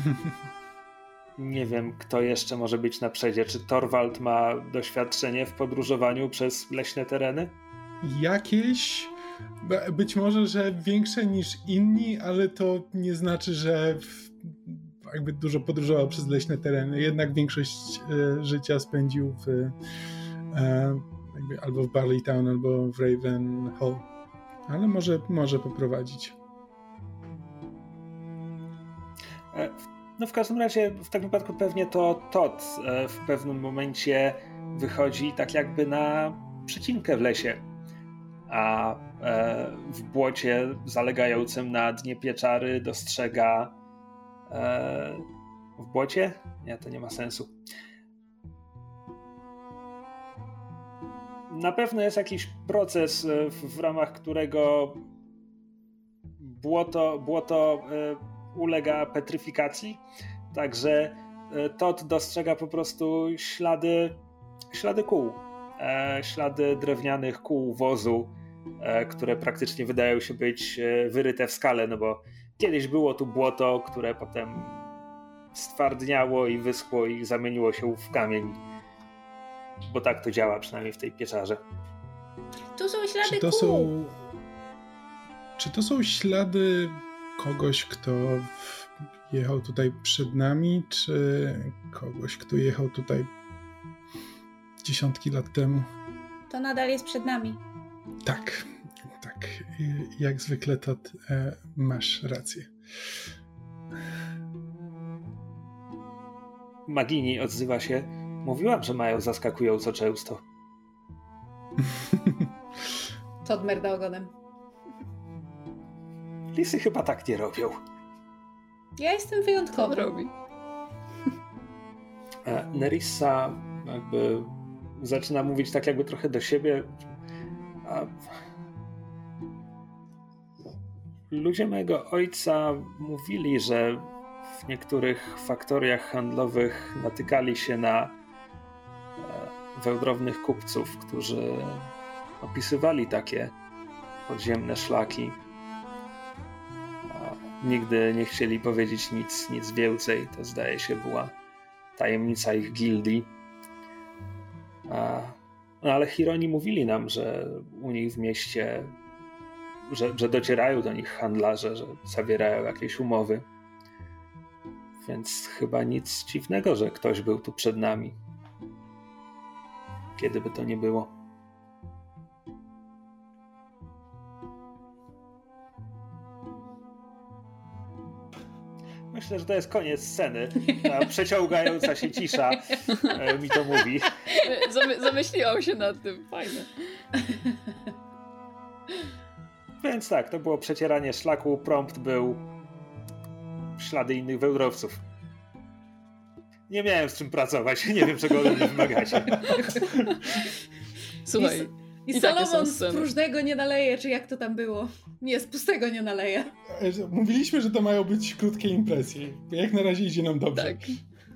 Nie wiem, kto jeszcze może być na przedzie. Czy Torvald ma doświadczenie w podróżowaniu przez leśne tereny? Jakieś, być może, że większe niż inni, ale to nie znaczy, że jakby dużo podróżował przez leśne tereny. Jednak większość życia spędził albo w Barleytown, albo w Ravenhall. Ale może poprowadzić. No w każdym razie w takim wypadku pewnie to Todd w pewnym momencie wychodzi tak jakby na przecinkę w lesie a w błocie zalegającym na dnie pieczary dostrzega w błocie? Nie, to nie ma sensu. Na pewno jest jakiś proces, w ramach którego błoto ulega petryfikacji, także Todd dostrzega po prostu ślady kół, ślady drewnianych kół wozu, które praktycznie wydają się być wyryte w skale, no bo kiedyś było tu błoto, które potem stwardniało i wyschło i zamieniło się w kamień, bo tak to działa, przynajmniej w tej pieczarze. Tu są ślady kół. Czy to są ślady kogoś, kto jechał tutaj przed nami, czy kogoś, kto jechał tutaj dziesiątki lat temu? To nadal jest przed nami. Tak. Jak zwykle to masz rację. Magini odzywa się. Mówiłam, że mają zaskakująco często. Todd merda ogonem. Lisy chyba tak nie robią. Ja jestem wyjątkowy. Robi. Nerissa jakby zaczyna mówić tak jakby trochę do siebie. Ludzie mojego ojca mówili, że w niektórych faktoriach handlowych natykali się na wędrownych kupców, którzy opisywali takie podziemne szlaki. Nigdy nie chcieli powiedzieć nic więcej. To zdaje się była tajemnica ich gildii. No ale Chironi mówili nam, że u nich w mieście, że docierają do nich handlarze, że zawierają jakieś umowy. Więc chyba nic dziwnego, że ktoś był tu przed nami. Kiedy by to nie było. Myślę, że to jest koniec sceny. Ta przeciągająca się cisza mi to mówi. Zamyśliłam się nad tym. Fajne. Więc tak, to było przecieranie szlaku. Prompt był ślady innych wędrowców. Nie miałem z czym pracować. Nie wiem, czego ode mnie wymagacie. Słuchaj. I Salomon z próżnego nie naleje, czy jak to tam było? Nie, z pustego nie naleje. Mówiliśmy, że to mają być krótkie impresje. Jak na razie idzie nam dobrze. Tak.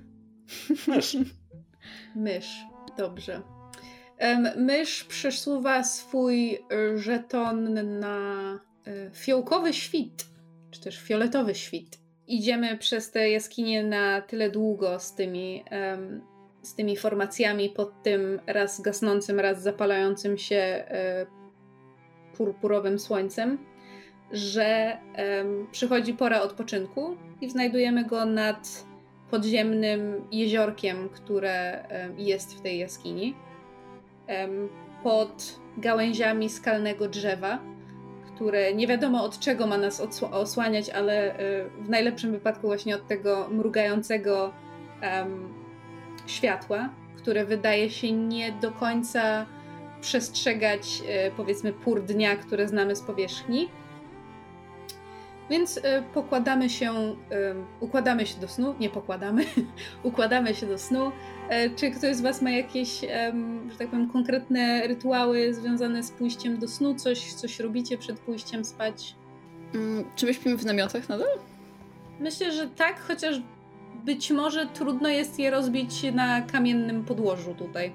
Mysz. Dobrze. Mysz przesuwa swój żeton na fiołkowy świt, czy też fioletowy świt. Idziemy przez te jaskinie na tyle długo z tymi formacjami pod tym raz gasnącym, raz zapalającym się purpurowym słońcem, że przychodzi pora odpoczynku i znajdujemy go nad podziemnym jeziorkiem, które jest w tej jaskini. Pod gałęziami skalnego drzewa, które nie wiadomo od czego ma nas osłaniać, ale w najlepszym wypadku właśnie od tego mrugającego światła, które wydaje się nie do końca przestrzegać powiedzmy pór dnia, które znamy z powierzchni. Więc układamy się do snu, nie pokładamy, układamy się do snu. Czy ktoś z was ma jakieś, że tak powiem, konkretne rytuały związane z pójściem do snu? Coś robicie przed pójściem spać? Czy my śpimy w namiotach nadal? Myślę, że tak, chociaż być może trudno jest je rozbić na kamiennym podłożu tutaj.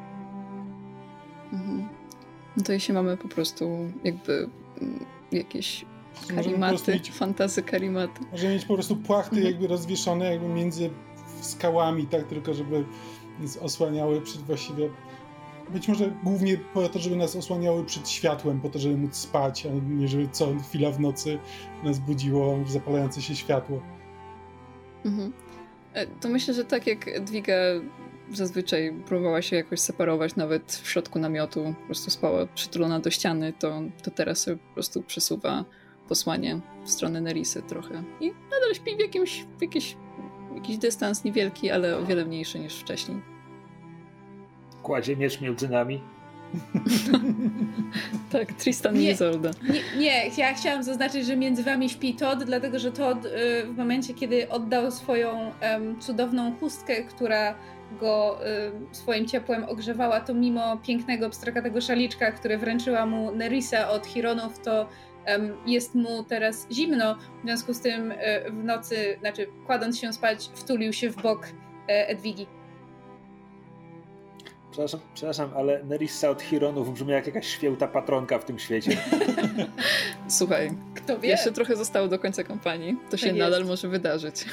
Mhm. No to jeśli mamy po prostu jakby jakieś karimaty, fantasy karimaty. Możemy mieć po prostu płachty jakby rozwieszone jakby między skałami, tak, tylko żeby nas osłaniały przed właściwie, być może głównie po to, żeby nas osłaniały przed światłem, po to, żeby móc spać, a nie żeby co chwila w nocy nas budziło zapalające się światło. Mhm. To myślę, że tak jak Edwiga zazwyczaj próbowała się jakoś separować nawet w środku namiotu, po prostu spała przytulona do ściany, to teraz sobie po prostu przesuwa posłanie w stronę Nerisy trochę. I nadal śpi w jakiś dystans niewielki, ale o wiele mniejszy niż wcześniej. Kładzie miecz między nami. Tak, Tristan i Isolda. Nie, ja chciałam zaznaczyć, że między wami śpi Todd, dlatego że Todd w momencie, kiedy oddał swoją cudowną chustkę, która go swoim ciepłem ogrzewała, to mimo pięknego, pstrakatego szaliczka, które wręczyła mu Nerissa od Chironów, to jest mu teraz zimno. W związku z tym w nocy, znaczy kładąc się spać, wtulił się w bok Edwigi. Przepraszam, ale Nerissa od Chironów brzmi jak jakaś święta patronka w tym świecie. Słuchaj, kto wie? Jeszcze trochę zostało do końca kampanii. To się nadal może wydarzyć.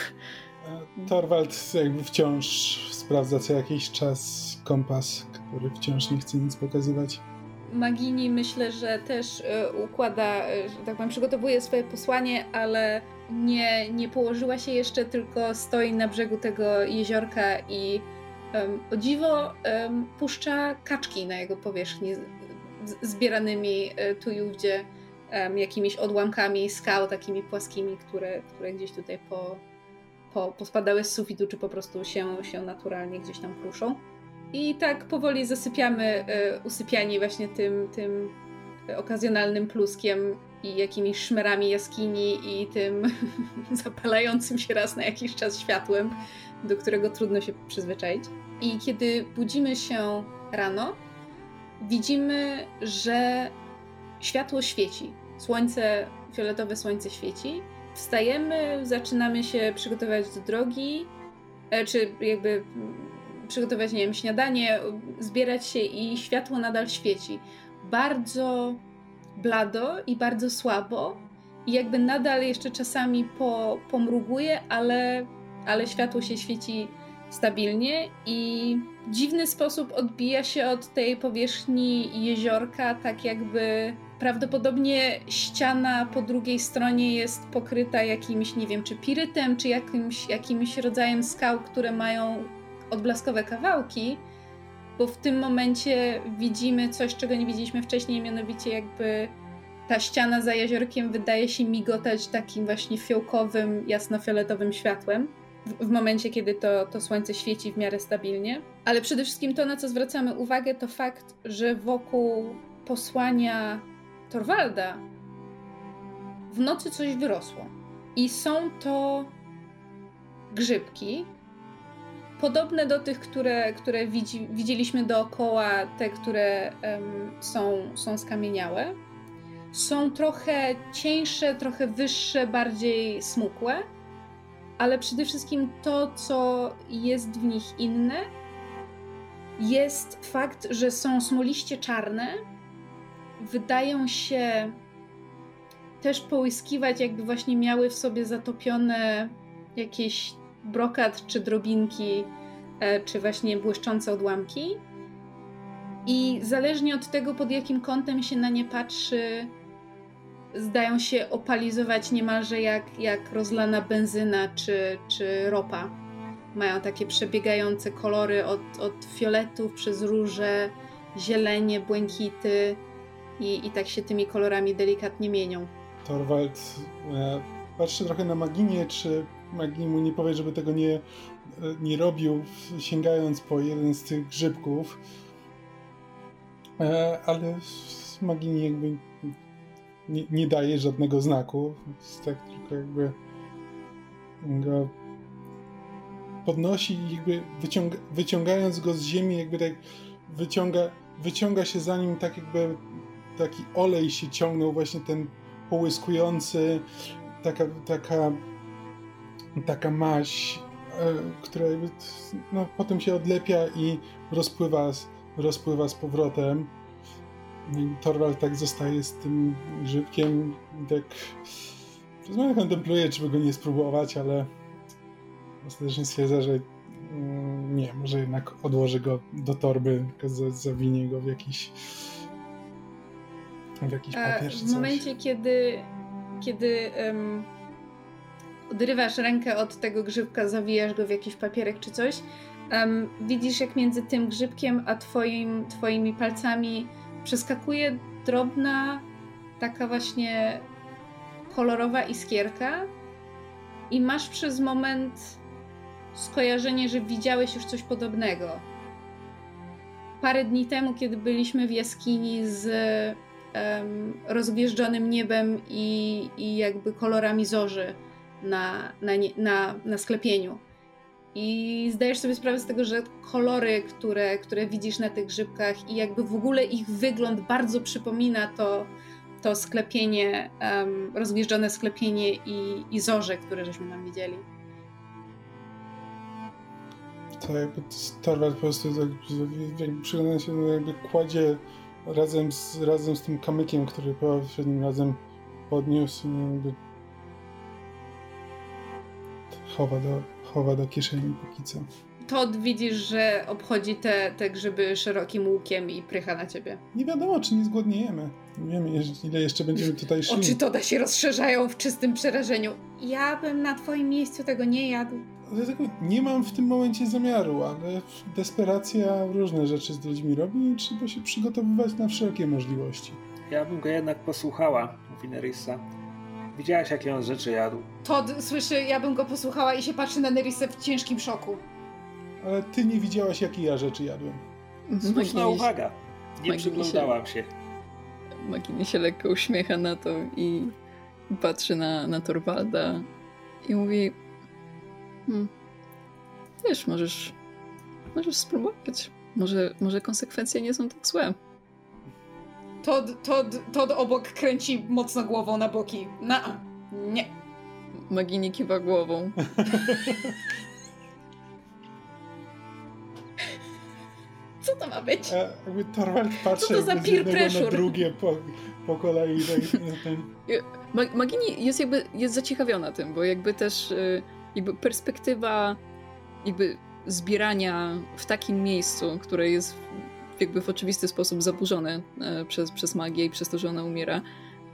Torvald jakby wciąż sprawdza co jakiś czas kompas, który wciąż nie chce nic pokazywać. Magini myślę, że też układa, że tak powiem, przygotowuje swoje posłanie, ale nie położyła się jeszcze, tylko stoi na brzegu tego jeziorka i o dziwo puszcza kaczki na jego powierzchni zbieranymi tu i ówdzie jakimiś odłamkami skał takimi płaskimi, które gdzieś tutaj pospadały z sufitu, czy po prostu się naturalnie gdzieś tam kruszą. I tak powoli zasypiamy, usypiani właśnie tym okazjonalnym pluskiem i jakimiś szmerami jaskini i tym zapalającym się raz na jakiś czas światłem, do którego trudno się przyzwyczaić. I kiedy budzimy się rano, widzimy, że światło świeci. Fioletowe słońce świeci. Wstajemy, zaczynamy się przygotować do drogi, czy jakby przygotować, nie wiem, śniadanie, zbierać się i światło nadal świeci. Bardzo blado i bardzo słabo i jakby nadal jeszcze czasami pomruguje, ale światło się świeci stabilnie i w dziwny sposób odbija się od tej powierzchni jeziorka, tak jakby prawdopodobnie ściana po drugiej stronie jest pokryta jakimś, nie wiem, czy pirytem, czy jakimś rodzajem skał, które mają odblaskowe kawałki, bo w tym momencie widzimy coś, czego nie widzieliśmy wcześniej, mianowicie jakby ta ściana za jeziorkiem wydaje się migotać takim właśnie fiołkowym, jasnofioletowym światłem w momencie, kiedy to słońce świeci w miarę stabilnie. Ale przede wszystkim to, na co zwracamy uwagę, to fakt, że wokół posłania Torvalda w nocy coś wyrosło. I są to grzybki, podobne do tych, które widzieliśmy dookoła, te, które są skamieniałe. Są trochę cieńsze, trochę wyższe, bardziej smukłe, ale przede wszystkim to, co jest w nich inne, jest fakt, że są smoliście czarne, wydają się też połyskiwać, jakby właśnie miały w sobie zatopione jakieś brokat czy drobinki, czy właśnie błyszczące odłamki. I zależnie od tego, pod jakim kątem się na nie patrzy, zdają się opalizować niemalże jak rozlana benzyna czy ropa. Mają takie przebiegające kolory od fioletów przez róże, zielenie, błękity i tak się tymi kolorami delikatnie mienią. Torvald patrzy trochę na Maginię, czy Magini mu nie powie, żeby tego nie robił, sięgając po jeden z tych grzybków. Ale Magini jakby nie daje żadnego znaku. Tak tylko jakby go podnosi i jakby wyciągając go z ziemi, jakby tak wyciąga się za nim, tak jakby taki olej się ciągnął, właśnie ten połyskujący, taka maź, która jakby, no, potem się odlepia i rozpływa z powrotem. Torvald tak zostaje z tym grzybkiem i tak kontempluje, czy by go nie spróbować, ale ostatecznie stwierdza, że nie, może jednak odłoży go do torby, tylko zawinie go w jakiś papier. W momencie, kiedy odrywasz rękę od tego grzybka, zawijasz go w jakiś papierek czy coś, widzisz, jak między tym grzybkiem a twoimi palcami przeskakuje drobna, taka właśnie kolorowa iskierka i masz przez moment skojarzenie, że widziałeś już coś podobnego. Parę dni temu, kiedy byliśmy w jaskini z rozgwieżdżonym niebem i jakby kolorami zorzy na sklepieniu. I zdajesz sobie sprawę z tego, że kolory, które widzisz na tych grzybkach i jakby w ogóle ich wygląd bardzo przypomina to sklepienie, rozgwieżdżone sklepienie i zorze, które żeśmy tam widzieli. To jakby Torwald po prostu przygląda się, jakby kładzie razem z tym kamykiem, który poprzednim razem podniósł, jakby chowa do kieszeni póki co. Todd widzisz, że obchodzi te grzyby szerokim łukiem i prycha na ciebie. Nie wiadomo, czy nie zgłodniejemy. Nie wiemy, ile jeszcze będziemy tutaj szli. Oczy Todda się rozszerzają w czystym przerażeniu. Ja bym na twoim miejscu tego nie jadł. Dlatego nie mam w tym momencie zamiaru, ale desperacja różne rzeczy z ludźmi robi i trzeba się przygotowywać na wszelkie możliwości. Ja bym go jednak posłuchała, mówi Nerissa. Widziałaś, jakie on rzeczy jadł. Todd słyszy, ja bym go posłuchała i się patrzy na Nerissę w ciężkim szoku. Ale ty nie widziałaś, jakie ja rzeczy jadłem. Słuszna uwaga. Nie przyglądałam się. Magini się lekko uśmiecha na to i patrzy na Torvalda i mówi: wiesz, możesz spróbować. Może konsekwencje nie są tak złe. Todd obok kręci mocno głową na boki. Nie. Magini kiwa głową. Co to ma być? Jakby Torvald patrzy z jednego na drugie po kolei. Magini jest zaciekawiona tym, bo jakby też perspektywa zbierania w takim miejscu, które jest w oczywisty sposób zaburzone przez magię i przez to, że ona umiera,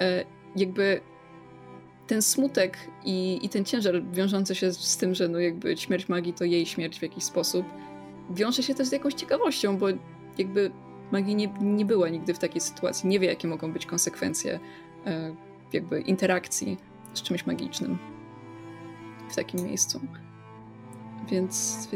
ten smutek i ten ciężar wiążący się z tym, że śmierć magii to jej śmierć w jakiś sposób, wiąże się też z jakąś ciekawością, bo magii nie była nigdy w takiej sytuacji, nie wie, jakie mogą być konsekwencje interakcji z czymś magicznym w takim miejscu. Więc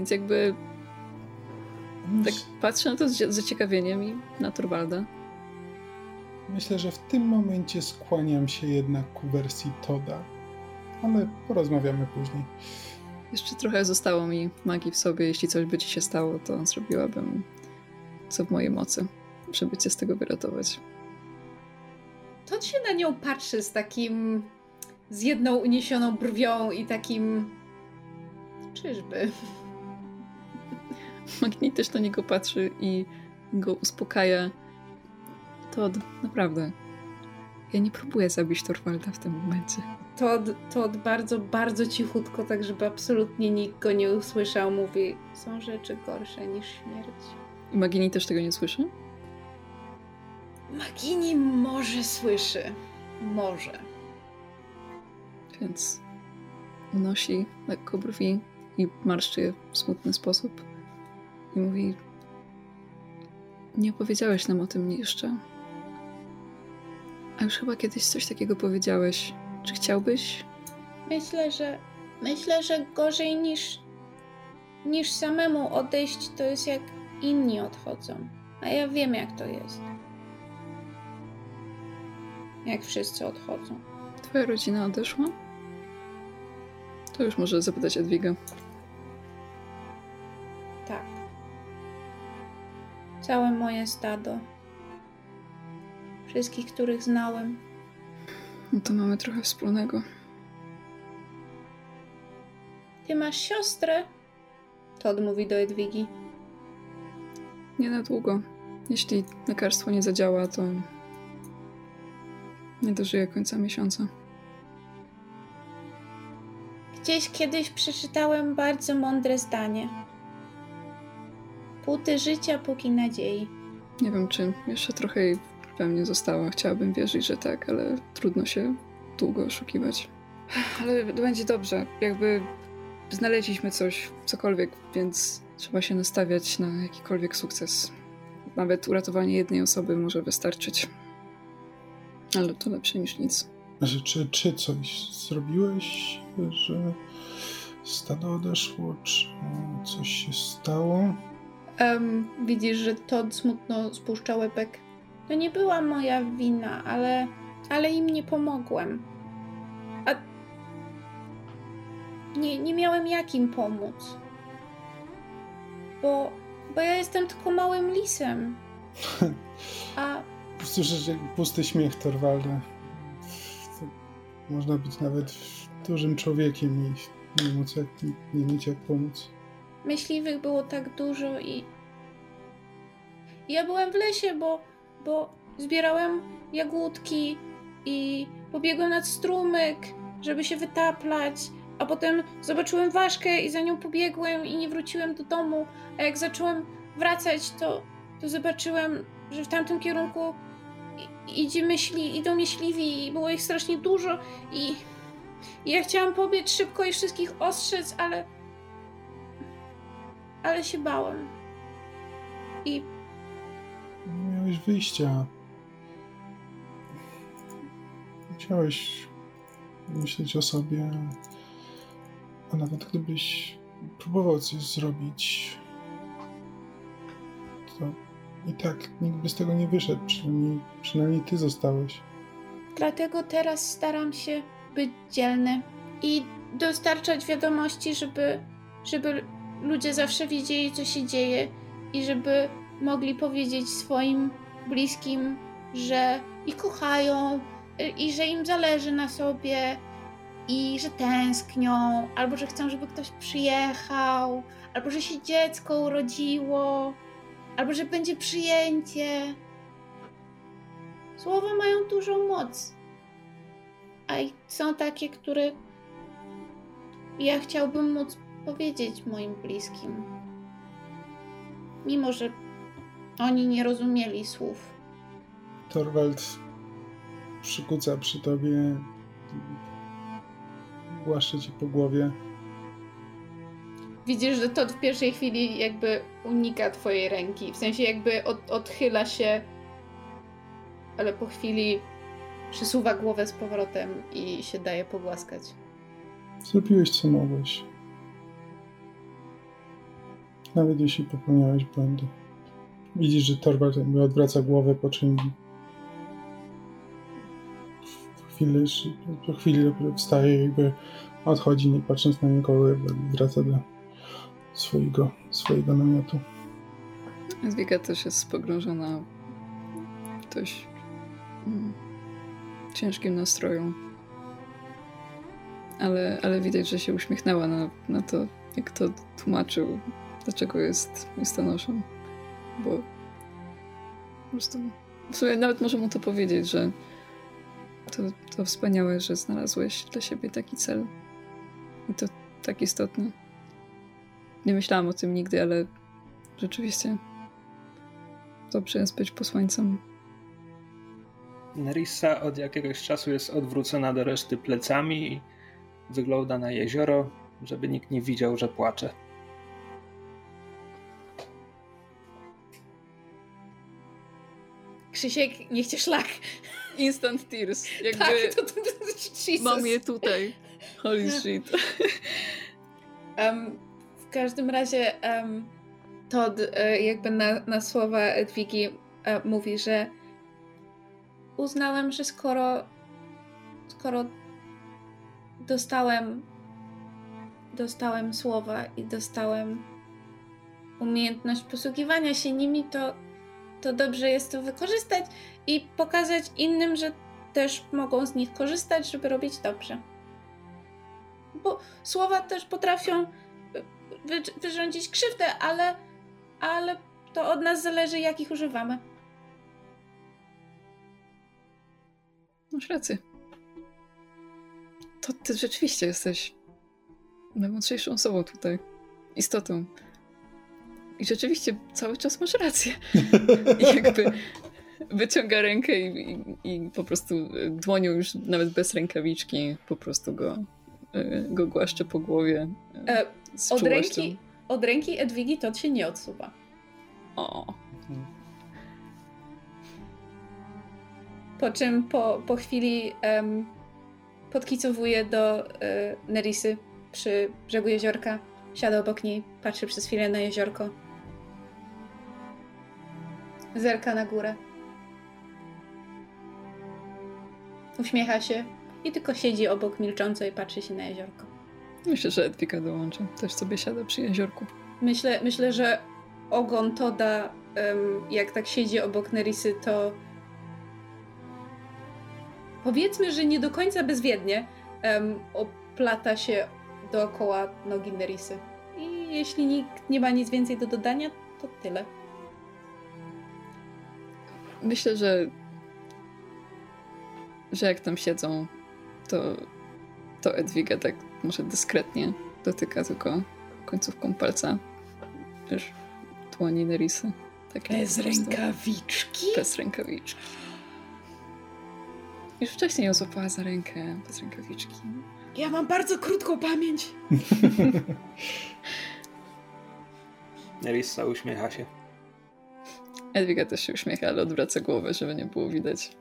tak patrzę na to z zaciekawieniem i na Torvalda. Myślę, że w tym momencie skłaniam się jednak ku wersji Todda, ale porozmawiamy później. Jeszcze trochę zostało mi magii w sobie. Jeśli coś by ci się stało, to zrobiłabym co w mojej mocy, żeby cię z tego wyratować. Todd się na nią patrzy z jedną uniesioną brwią i takim... Czyżby? Magni też na niego patrzy i go uspokaja. Todd, naprawdę. Ja nie próbuję zabić Torvalda w tym momencie. Todd bardzo, bardzo cichutko, tak żeby absolutnie nikt go nie usłyszał, mówi: są rzeczy gorsze niż śmierć. I Magini też tego nie słyszy? Magini może słyszy. Może. Więc unosi lekko brwi i marszczy je w smutny sposób. I mówi: nie opowiedziałeś nam o tym jeszcze. A już chyba kiedyś coś takiego powiedziałeś. Czy chciałbyś? Myślę, że gorzej niż samemu odejść to jest jak inni odchodzą. A ja wiem, jak to jest. Jak wszyscy odchodzą. Twoja rodzina odeszła? To już może zapytać Edwigę. Tak. Całe moje stado. Wszystkich, których znałem. No to mamy trochę wspólnego. Ty masz siostrę? Todd mówi do Edwigi. Nie na długo. Jeśli lekarstwo nie zadziała, to nie dożyję końca miesiąca. Gdzieś kiedyś przeczytałem bardzo mądre zdanie. Póty życia, póki nadziei. Nie wiem, czy jeszcze trochę jej we mnie zostało. Chciałabym wierzyć, że tak, ale trudno się długo oszukiwać. Ale będzie dobrze. Znaleźliśmy cokolwiek, więc trzeba się nastawiać na jakikolwiek sukces. Nawet uratowanie jednej osoby może wystarczyć. Ale to lepsze niż nic. Czy coś zrobiłeś, że stado odeszło, czy coś się stało? Widzisz, że Todd smutno spuszcza łebek. To nie była moja wina, ale im nie pomogłem. A nie miałem jak im pomóc. Bo ja jestem tylko małym lisem. A Słyszysz jak pusty śmiech Torvalda. Można być nawet dużym człowiekiem i nie mieć jak pomóc. myśliwych było tak dużo i ja byłem w lesie, bo zbierałem jagódki i pobiegłem nad strumyk, żeby się wytaplać, a potem zobaczyłem ważkę i za nią pobiegłem i nie wróciłem do domu, a jak zacząłem wracać, to zobaczyłem, że w tamtym kierunku idą myśliwi i było ich strasznie dużo i ja chciałam pobiec szybko i wszystkich ostrzec, ale się bałem. I Nie miałeś wyjścia. Musiałeś myśleć o sobie, a nawet gdybyś próbował coś zrobić, to i tak nikt by z tego nie wyszedł, przynajmniej ty zostałeś. dlatego teraz staram się być dzielny i dostarczać wiadomości, żeby ludzie zawsze wiedzieli, co się dzieje i żeby mogli powiedzieć swoim bliskim, że ich kochają i że im zależy na sobie i że tęsknią, albo że chcą, żeby ktoś przyjechał, albo że się dziecko urodziło, albo że będzie przyjęcie. Słowa mają dużą moc. A są takie, które ja chciałbym móc powiedzieć moim bliskim. Mimo że oni nie rozumieli słów. Torvald przykuca przy tobie, głaszcze cię po głowie. Widzisz, że Todd w pierwszej chwili jakby unika twojej ręki. W sensie jakby odchyla się, ale po chwili przysuwa głowę z powrotem i się daje pogłaskać. Zrobiłeś co mogłeś. Nawet jeśli popełniałeś błędy. Widzisz, że Torvald jakby odwraca głowę, po czym po chwili dopiero wstaje i jakby odchodzi, nie patrząc na nikogo, jakby wraca do swojego namiotu. Edwiga też jest pogrążona w dość ciężkim nastroju. Ale widać, że się uśmiechnęła na to, jak to tłumaczył, dlaczego jest listonoszem. Bo po prostu w sumie nawet może mu to powiedzieć, że to wspaniałe, że znalazłeś dla siebie taki cel. I to tak istotny. Nie myślałam o tym nigdy, ale rzeczywiście dobrze jest być posłańcem. Nerissa od jakiegoś czasu jest odwrócona do reszty plecami i wygląda na jezioro, żeby nikt nie widział, że płacze. Krzysiek, niech cię szlak. Instant tears. Jakby Tak, mam je tutaj. Holy shit. W każdym razie Todd jakby na słowa Edwigi mówi, że uznałem, że skoro dostałem słowa i dostałem umiejętność posługiwania się nimi, to dobrze jest to wykorzystać i pokazać innym, że też mogą z nich korzystać, żeby robić dobrze. Bo słowa też potrafią wyrządzić krzywdę, ale to od nas zależy, jak ich używamy. Masz rację. To ty rzeczywiście jesteś najmądrzejszą osobą tutaj. Istotą. I rzeczywiście cały czas masz rację. I jakby wyciąga rękę i po prostu dłonią już nawet bez rękawiczki po prostu go głaszcze po głowie z czułością. Od ręki Edwigi Todd się nie odsuwa. O. Po czym po chwili podkicowuje do Nerissy przy brzegu jeziorka. Siada obok niej, patrzy przez chwilę na jeziorko. Zerka na górę. uśmiecha się i tylko siedzi obok milcząco i patrzy się na jeziorko. Myślę, że Edwika dołączy. Też sobie siada przy jeziorku. Myślę, że ogon Toda, jak tak siedzi obok Nerysy, to powiedzmy, że nie do końca bezwiednie oplata się dookoła nogi Nerysy. I jeśli nikt nie ma nic więcej do dodania, to tyle. Myślę, że jak tam siedzą, to Edwiga tak może dyskretnie dotyka tylko końcówką palca. Wiesz, dłoni Nerysy. Bez rękawiczki? Bez rękawiczki. Już wcześniej ją złapała za rękę, bez rękawiczki. Ja mam bardzo krótką pamięć. Nerissa uśmiecha się. Edwiga też się uśmiecha, ale odwraca głowę, żeby nie było widać.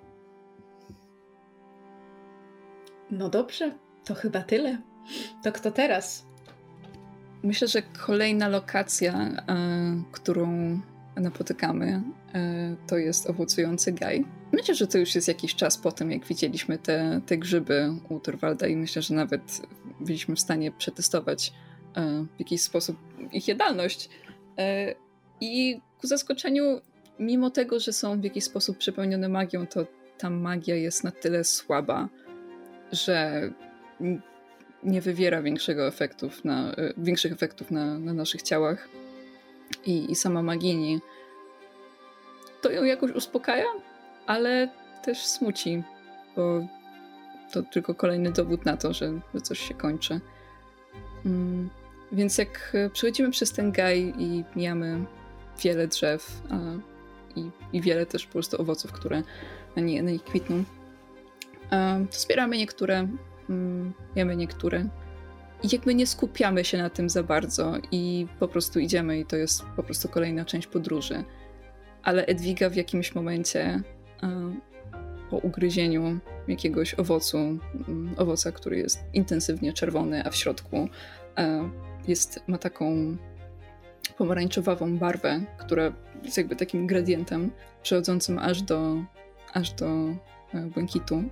No dobrze, to chyba tyle. To kto teraz? Myślę, że kolejna lokacja, którą napotykamy, to jest owocujący gaj. Myślę, że to już jest jakiś czas po tym, jak widzieliśmy te grzyby u Torvalda i myślę, że nawet byliśmy w stanie przetestować w jakiś sposób ich jadalność. I ku zaskoczeniu, mimo tego, że są w jakiś sposób przepełnione magią, to ta magia jest na tyle słaba, że nie wywiera większych efektów na naszych ciałach. I sama Magini to ją jakoś uspokaja, ale też smuci, bo to tylko kolejny dowód na to, że coś się kończy. Więc jak przechodzimy przez ten gaj i mijamy wiele drzew i wiele też po prostu owoców, które na nich kwitną, to zbieramy niektóre, jemy niektóre i jakby nie skupiamy się na tym za bardzo i po prostu idziemy i to jest po prostu kolejna część podróży. Ale Edwiga w jakimś momencie po ugryzieniu jakiegoś owoca, który jest intensywnie czerwony, a w środku ma taką pomarańczowawą barwę, która jest jakby takim gradientem przechodzącym aż do błękitu,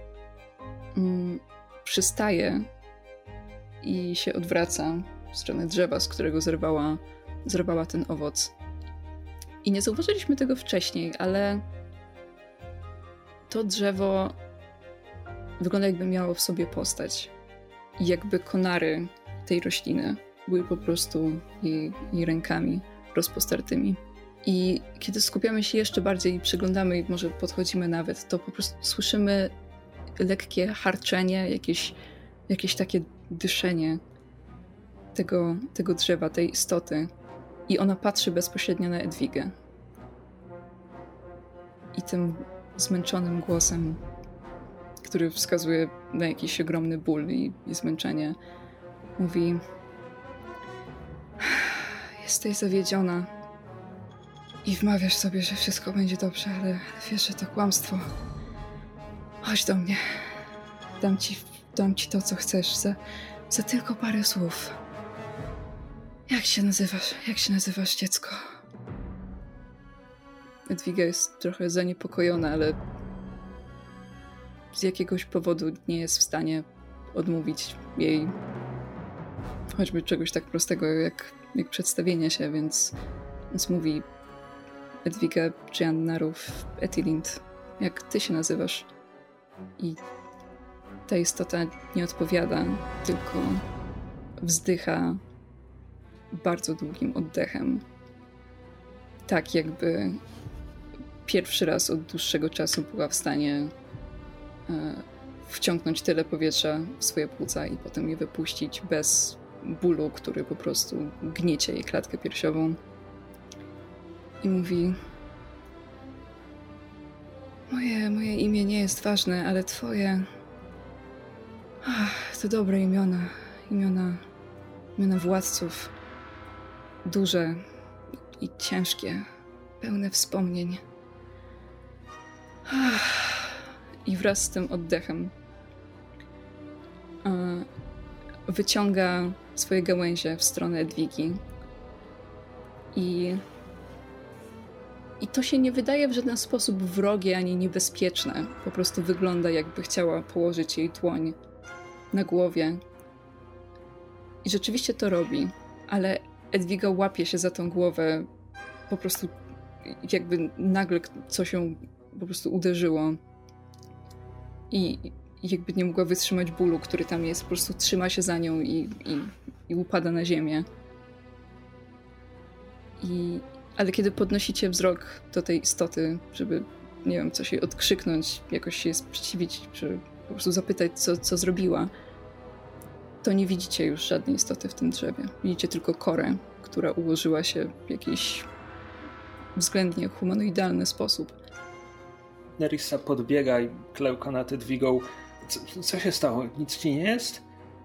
przystaje i się odwraca w stronę drzewa, z którego zerwała ten owoc. I nie zauważyliśmy tego wcześniej, ale to drzewo wygląda, jakby miało w sobie postać. I jakby konary tej rośliny były po prostu jej rękami rozpostartymi. I kiedy skupiamy się jeszcze bardziej i przyglądamy i może podchodzimy nawet, to po prostu słyszymy lekkie harczenie, jakieś takie dyszenie tego drzewa, tej istoty. I ona patrzy bezpośrednio na Edwigę. I tym zmęczonym głosem, który wskazuje na jakiś ogromny ból i zmęczenie, mówi: jesteś zawiedziona i wmawiasz sobie, że wszystko będzie dobrze, ale wiesz, że to kłamstwo. Chodź do mnie. Dam ci to, co chcesz, za tylko parę słów. Jak się nazywasz? Jak się nazywasz, dziecko? Edwiga jest trochę zaniepokojona, ale z jakiegoś powodu nie jest w stanie odmówić jej choćby czegoś tak prostego jak przedstawienie się, więc mówi: Edwiga Giannarów Etilind, jak ty się nazywasz? I ta istota nie odpowiada, tylko wzdycha bardzo długim oddechem. Tak jakby pierwszy raz od dłuższego czasu była w stanie wciągnąć tyle powietrza w swoje płuca i potem je wypuścić bez bólu, który po prostu gniecie jej klatkę piersiową. I mówi: Moje imię nie jest ważne, ale twoje... to dobre imiona władców. Duże i ciężkie, pełne wspomnień. I wraz z tym oddechem wyciąga swoje gałęzie w stronę Edwigi i I to się nie wydaje w żaden sposób wrogie ani niebezpieczne. Po prostu wygląda, jakby chciała położyć jej dłoń na głowie. I rzeczywiście to robi, ale Edwiga łapie się za tą głowę, po prostu jakby nagle coś ją po prostu uderzyło. I jakby nie mogła wytrzymać bólu, który tam jest, po prostu trzyma się za nią i upada na ziemię. Ale kiedy podnosicie wzrok do tej istoty, żeby, nie wiem, coś jej odkrzyknąć, jakoś się sprzeciwić, czy po prostu zapytać, co zrobiła, to nie widzicie już żadnej istoty w tym drzewie. Widzicie tylko korę, która ułożyła się w jakiś względnie humanoidalny sposób. Nerissa podbiega i klełka nad Edwigą. Co się stało? Nic ci nie jest?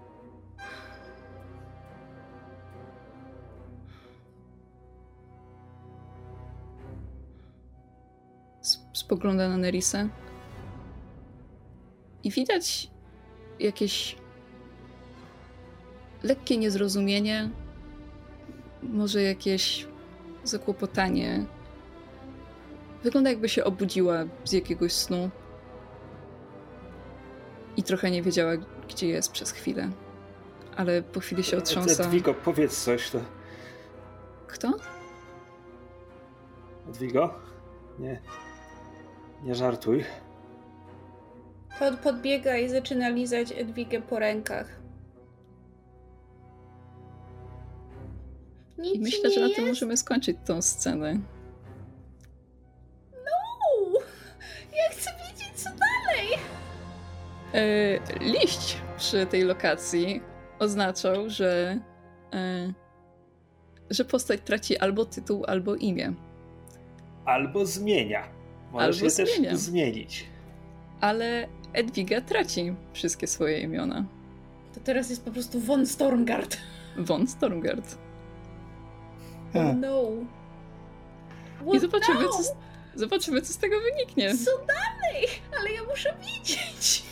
Spogląda na Nerissę i widać jakieś lekkie niezrozumienie, może jakieś zakłopotanie. Wygląda, jakby się obudziła z jakiegoś snu i trochę nie wiedziała, gdzie jest przez chwilę. Ale po chwili się otrząsa. Edwigo, powiedz coś. To... Kto? Edwigo? Nie żartuj. Todd podbiega i zaczyna lizać Edwigę po rękach. Nic I myślę, nie że na jest. tym możemy skończyć tą scenę. No! Ja chcę wiedzieć, co dalej! Liść przy tej lokacji oznaczał, że postać traci albo tytuł, albo imię. Albo zmienia. Możesz Albo je zmienia. też zmienić. Ale Edwiga traci wszystkie swoje imiona. To teraz jest po prostu von Stormgard. Von Stormgard. Oh no. I zobaczymy, co z tego wyniknie. Co dalej? Ale ja muszę wiedzieć.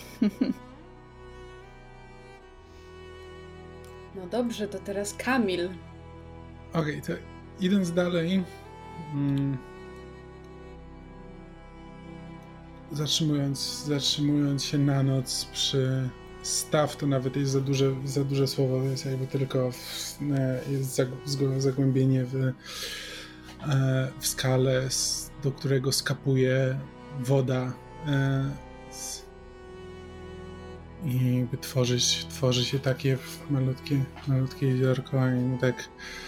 No dobrze, to teraz Kamil. Okej, to idąc dalej, zatrzymując się na noc przy staw, to nawet jest za duże słowo, to jest jakby tylko jest zagłębienie w skale, do którego skapuje woda i jakby tworzy się takie malutkie jeziorko i tak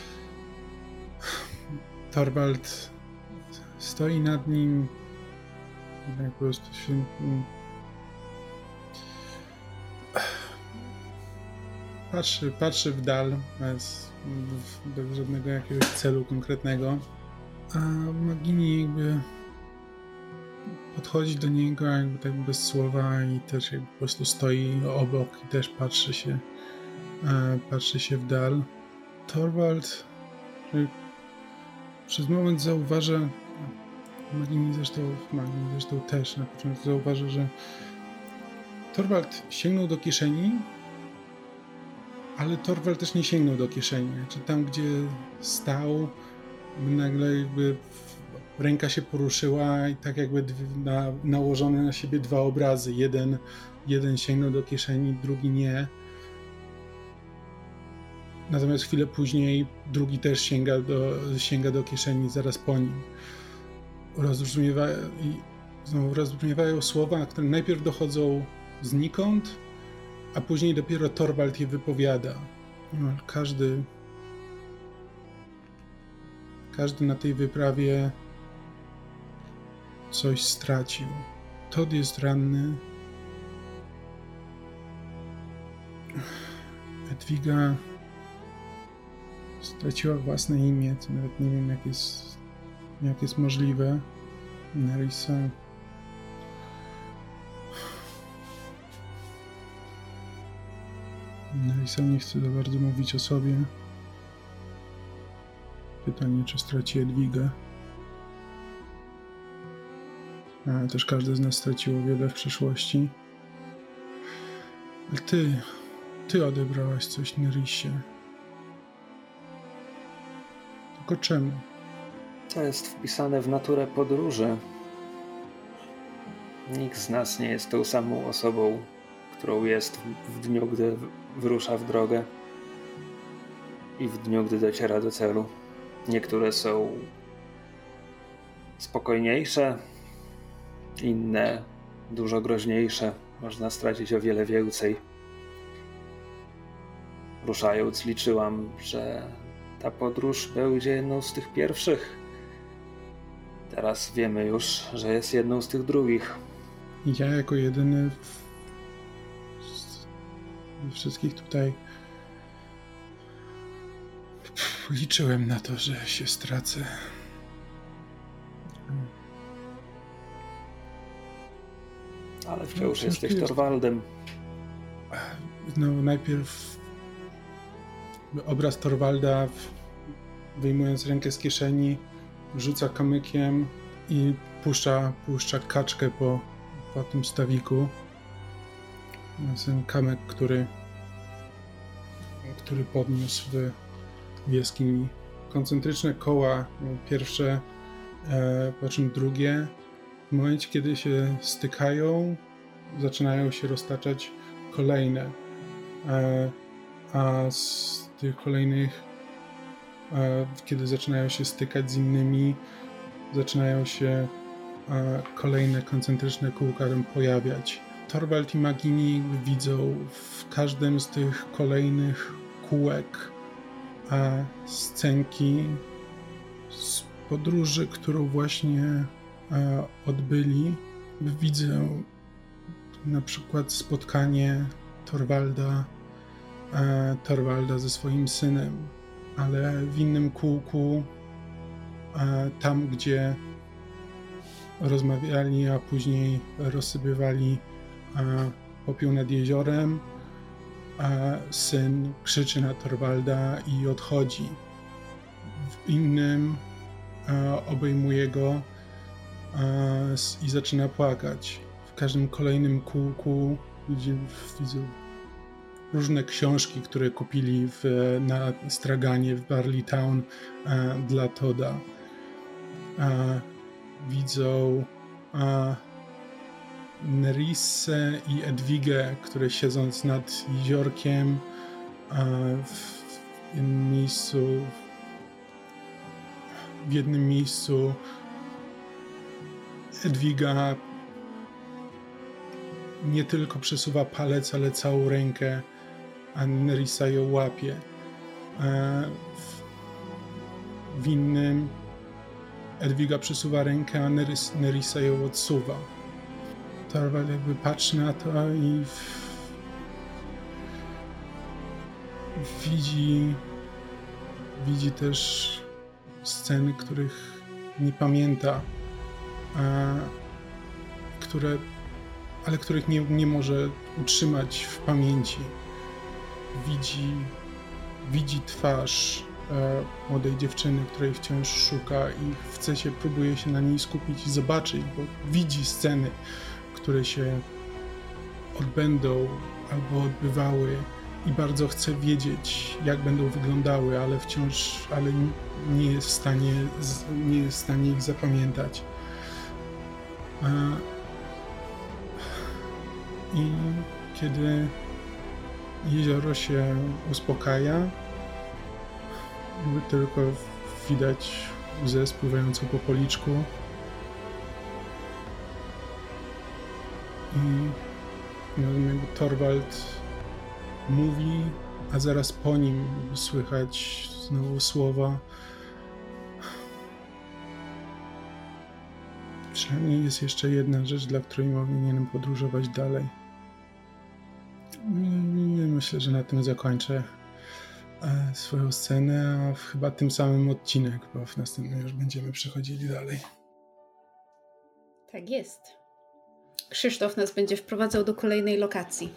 Torvald stoi nad nim, tak po prostu się patrzy w dal bez żadnego jakiegoś celu konkretnego, a Magini jakby podchodzi do niego jakby tak bez słowa i też jakby po prostu stoi obok i też patrzy się w dal. Torvald przez moment zauważa, Magini zresztą też na początku zauważa, że Torvald sięgnął do kieszeni, ale Torvald też nie sięgnął do kieszeni. Znaczy tam, gdzie stał, nagle jakby ręka się poruszyła i tak jakby nałożone na siebie dwa obrazy. Jeden sięgnął do kieszeni, drugi nie. Natomiast chwilę później drugi też sięga do kieszeni zaraz po nim. Rozbrzmiewają słowa, które najpierw dochodzą znikąd, a później dopiero Torvald je wypowiada. Każdy na tej wyprawie coś stracił. Todd jest ranny. Edwiga straciła własne imię, co nawet nie wiem jak jest możliwe. Nerissa nie chce za bardzo mówić o sobie. Pytanie, czy straci Edwigę. Ale też każdy z nas straciło wiele w przeszłości. Ale ty odebrałaś coś Nerissie. Tylko czemu? To jest wpisane w naturę podróży. Nikt z nas nie jest tą samą osobą, którą jest w dniu, gdy wyrusza w drogę i w dniu, gdy dociera do celu. Niektóre są spokojniejsze, inne dużo groźniejsze. Można stracić o wiele więcej. Ruszając liczyłam, że ta podróż będzie jedną z tych pierwszych. Teraz wiemy już, że jest jedną z tych drugich. Ja jako jedyny ze wszystkich tutaj liczyłem na to, że się stracę. Ale wciąż jesteś Torvaldem. No, najpierw obraz Torvalda, wyjmując rękę z kieszeni, rzuca kamykiem i puszcza kaczkę po tym stawiku. Ten kamyk, który podniósł w jaskini. Koncentryczne koła, pierwsze, po czym drugie. W momencie, kiedy się stykają, zaczynają się roztaczać kolejne. A z tych kolejnych, kiedy zaczynają się stykać z innymi, zaczynają się kolejne koncentryczne kółka tam pojawiać. Torvald i Magini widzą w każdym z tych kolejnych kółek scenki z podróży, którą właśnie odbyli. Widzę na przykład spotkanie Torvalda ze swoim synem, ale w innym kółku, tam gdzie rozmawiali, a później rozsypywali popiół nad jeziorem, syn krzyczy na Torvalda i odchodzi. W innym obejmuje go i zaczyna płakać. W każdym kolejnym kółku widzę różne książki, które kupili na straganie w Barley Town dla Toda. Widzą Nerissę i Edwigę, które siedząc nad jeziorkiem w jednym miejscu Edwiga nie tylko przesuwa palec, ale całą rękę, a Nerissa ją łapie. W innym Edwiga przesuwa rękę, a Nerissa ją odsuwa. Torvald jakby patrzy na to i widzi też sceny, których nie pamięta, których nie może utrzymać w pamięci. Widzi twarz młodej dziewczyny, której wciąż szuka i próbuje się na niej skupić i zobaczyć, bo widzi sceny, które się odbędą albo odbywały i bardzo chce wiedzieć, jak będą wyglądały, ale nie jest w stanie ich zapamiętać. I kiedy jezioro się uspokaja, tylko widać łzę spływającą po policzku i Torvald mówi, a zaraz po nim słychać znowu słowa. Przynajmniej jest jeszcze jedna rzecz, dla której powinienem podróżować dalej. Myślę, że na tym zakończę swoją scenę, a chyba tym samym odcinek, bo w następnym już będziemy przechodzili dalej. Tak jest. Krzysztof nas będzie wprowadzał do kolejnej lokacji.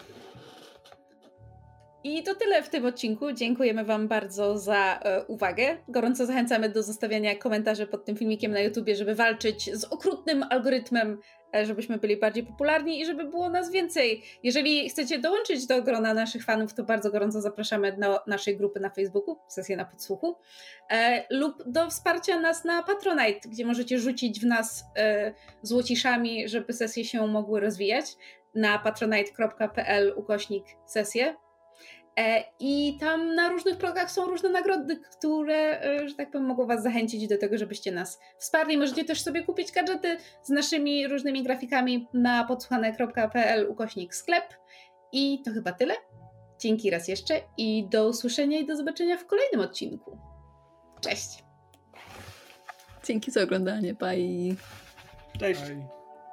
I to tyle w tym odcinku. Dziękujemy Wam bardzo za uwagę. Gorąco zachęcamy do zostawiania komentarzy pod tym filmikiem na YouTubie, żeby walczyć z okrutnym algorytmem żebyśmy byli bardziej popularni i żeby było nas więcej. Jeżeli chcecie dołączyć do grona naszych fanów, to bardzo gorąco zapraszamy do naszej grupy na Facebooku, Sesje na Podsłuchu, lub do wsparcia nas na Patronite, gdzie możecie rzucić w nas złociszami, żeby sesje się mogły rozwijać, na patronite.pl/sesje. I tam na różnych progach są różne nagrody, które, że tak powiem, mogą was zachęcić do tego, żebyście nas wsparli. Możecie też sobie kupić gadżety z naszymi różnymi grafikami na podsłuchane.pl/sklep. I to chyba tyle. Dzięki raz jeszcze i do usłyszenia i do zobaczenia w kolejnym odcinku. Cześć! Dzięki za oglądanie, bye! Cześć! Bye.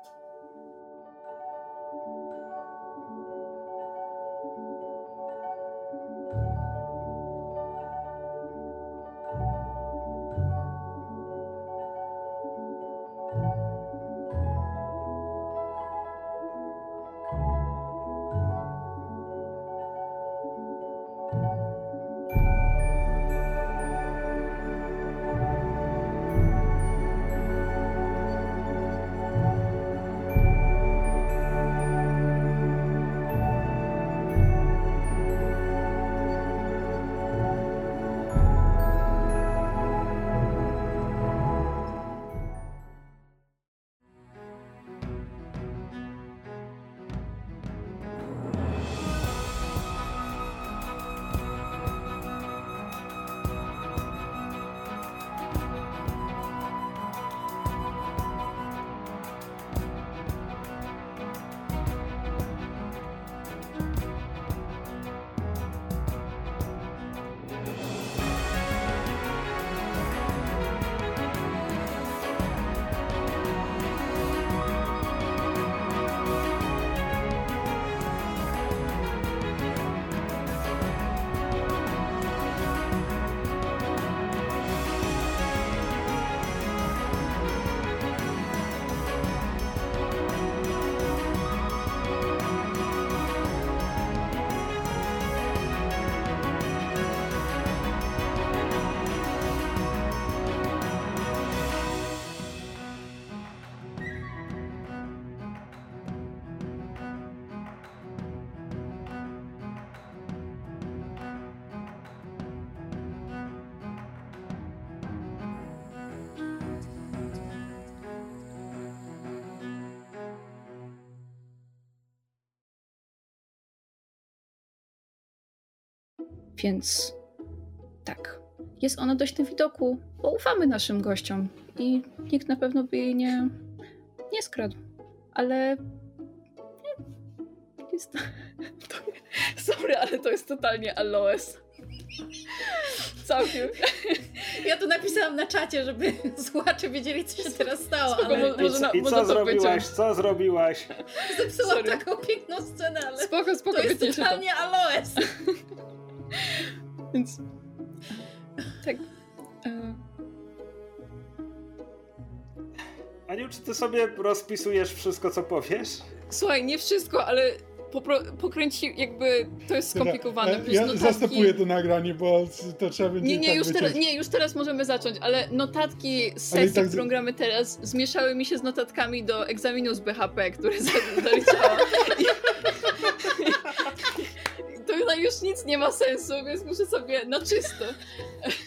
Więc tak, jest ona dość na widoku, bo ufamy naszym gościom i nikt na pewno by jej nie skradł. Ale jest... Sorry, ale to jest totalnie Aloes. Całkiem. Ja tu napisałam na czacie, żeby słuchacze wiedzieli, co się teraz stało. Spoko, Ale... I co zrobiłaś? Co zrobiłaś? Zepsułam taką piękną scenę, ale spoko, to jest totalnie Aloes. Więc tak. Aniu, czy ty sobie rozpisujesz wszystko, co powiesz? Słuchaj, nie wszystko, ale pokręci, jakby to jest skomplikowane. Ja notatki... zastopuję to nagranie, bo to trzeba będzie już teraz możemy zacząć, ale notatki z sesji, tak... którą gramy teraz, zmieszały mi się z notatkami do egzaminu z BHP, który zaliczałam. To już nic nie ma sensu, więc muszę sobie na czysto.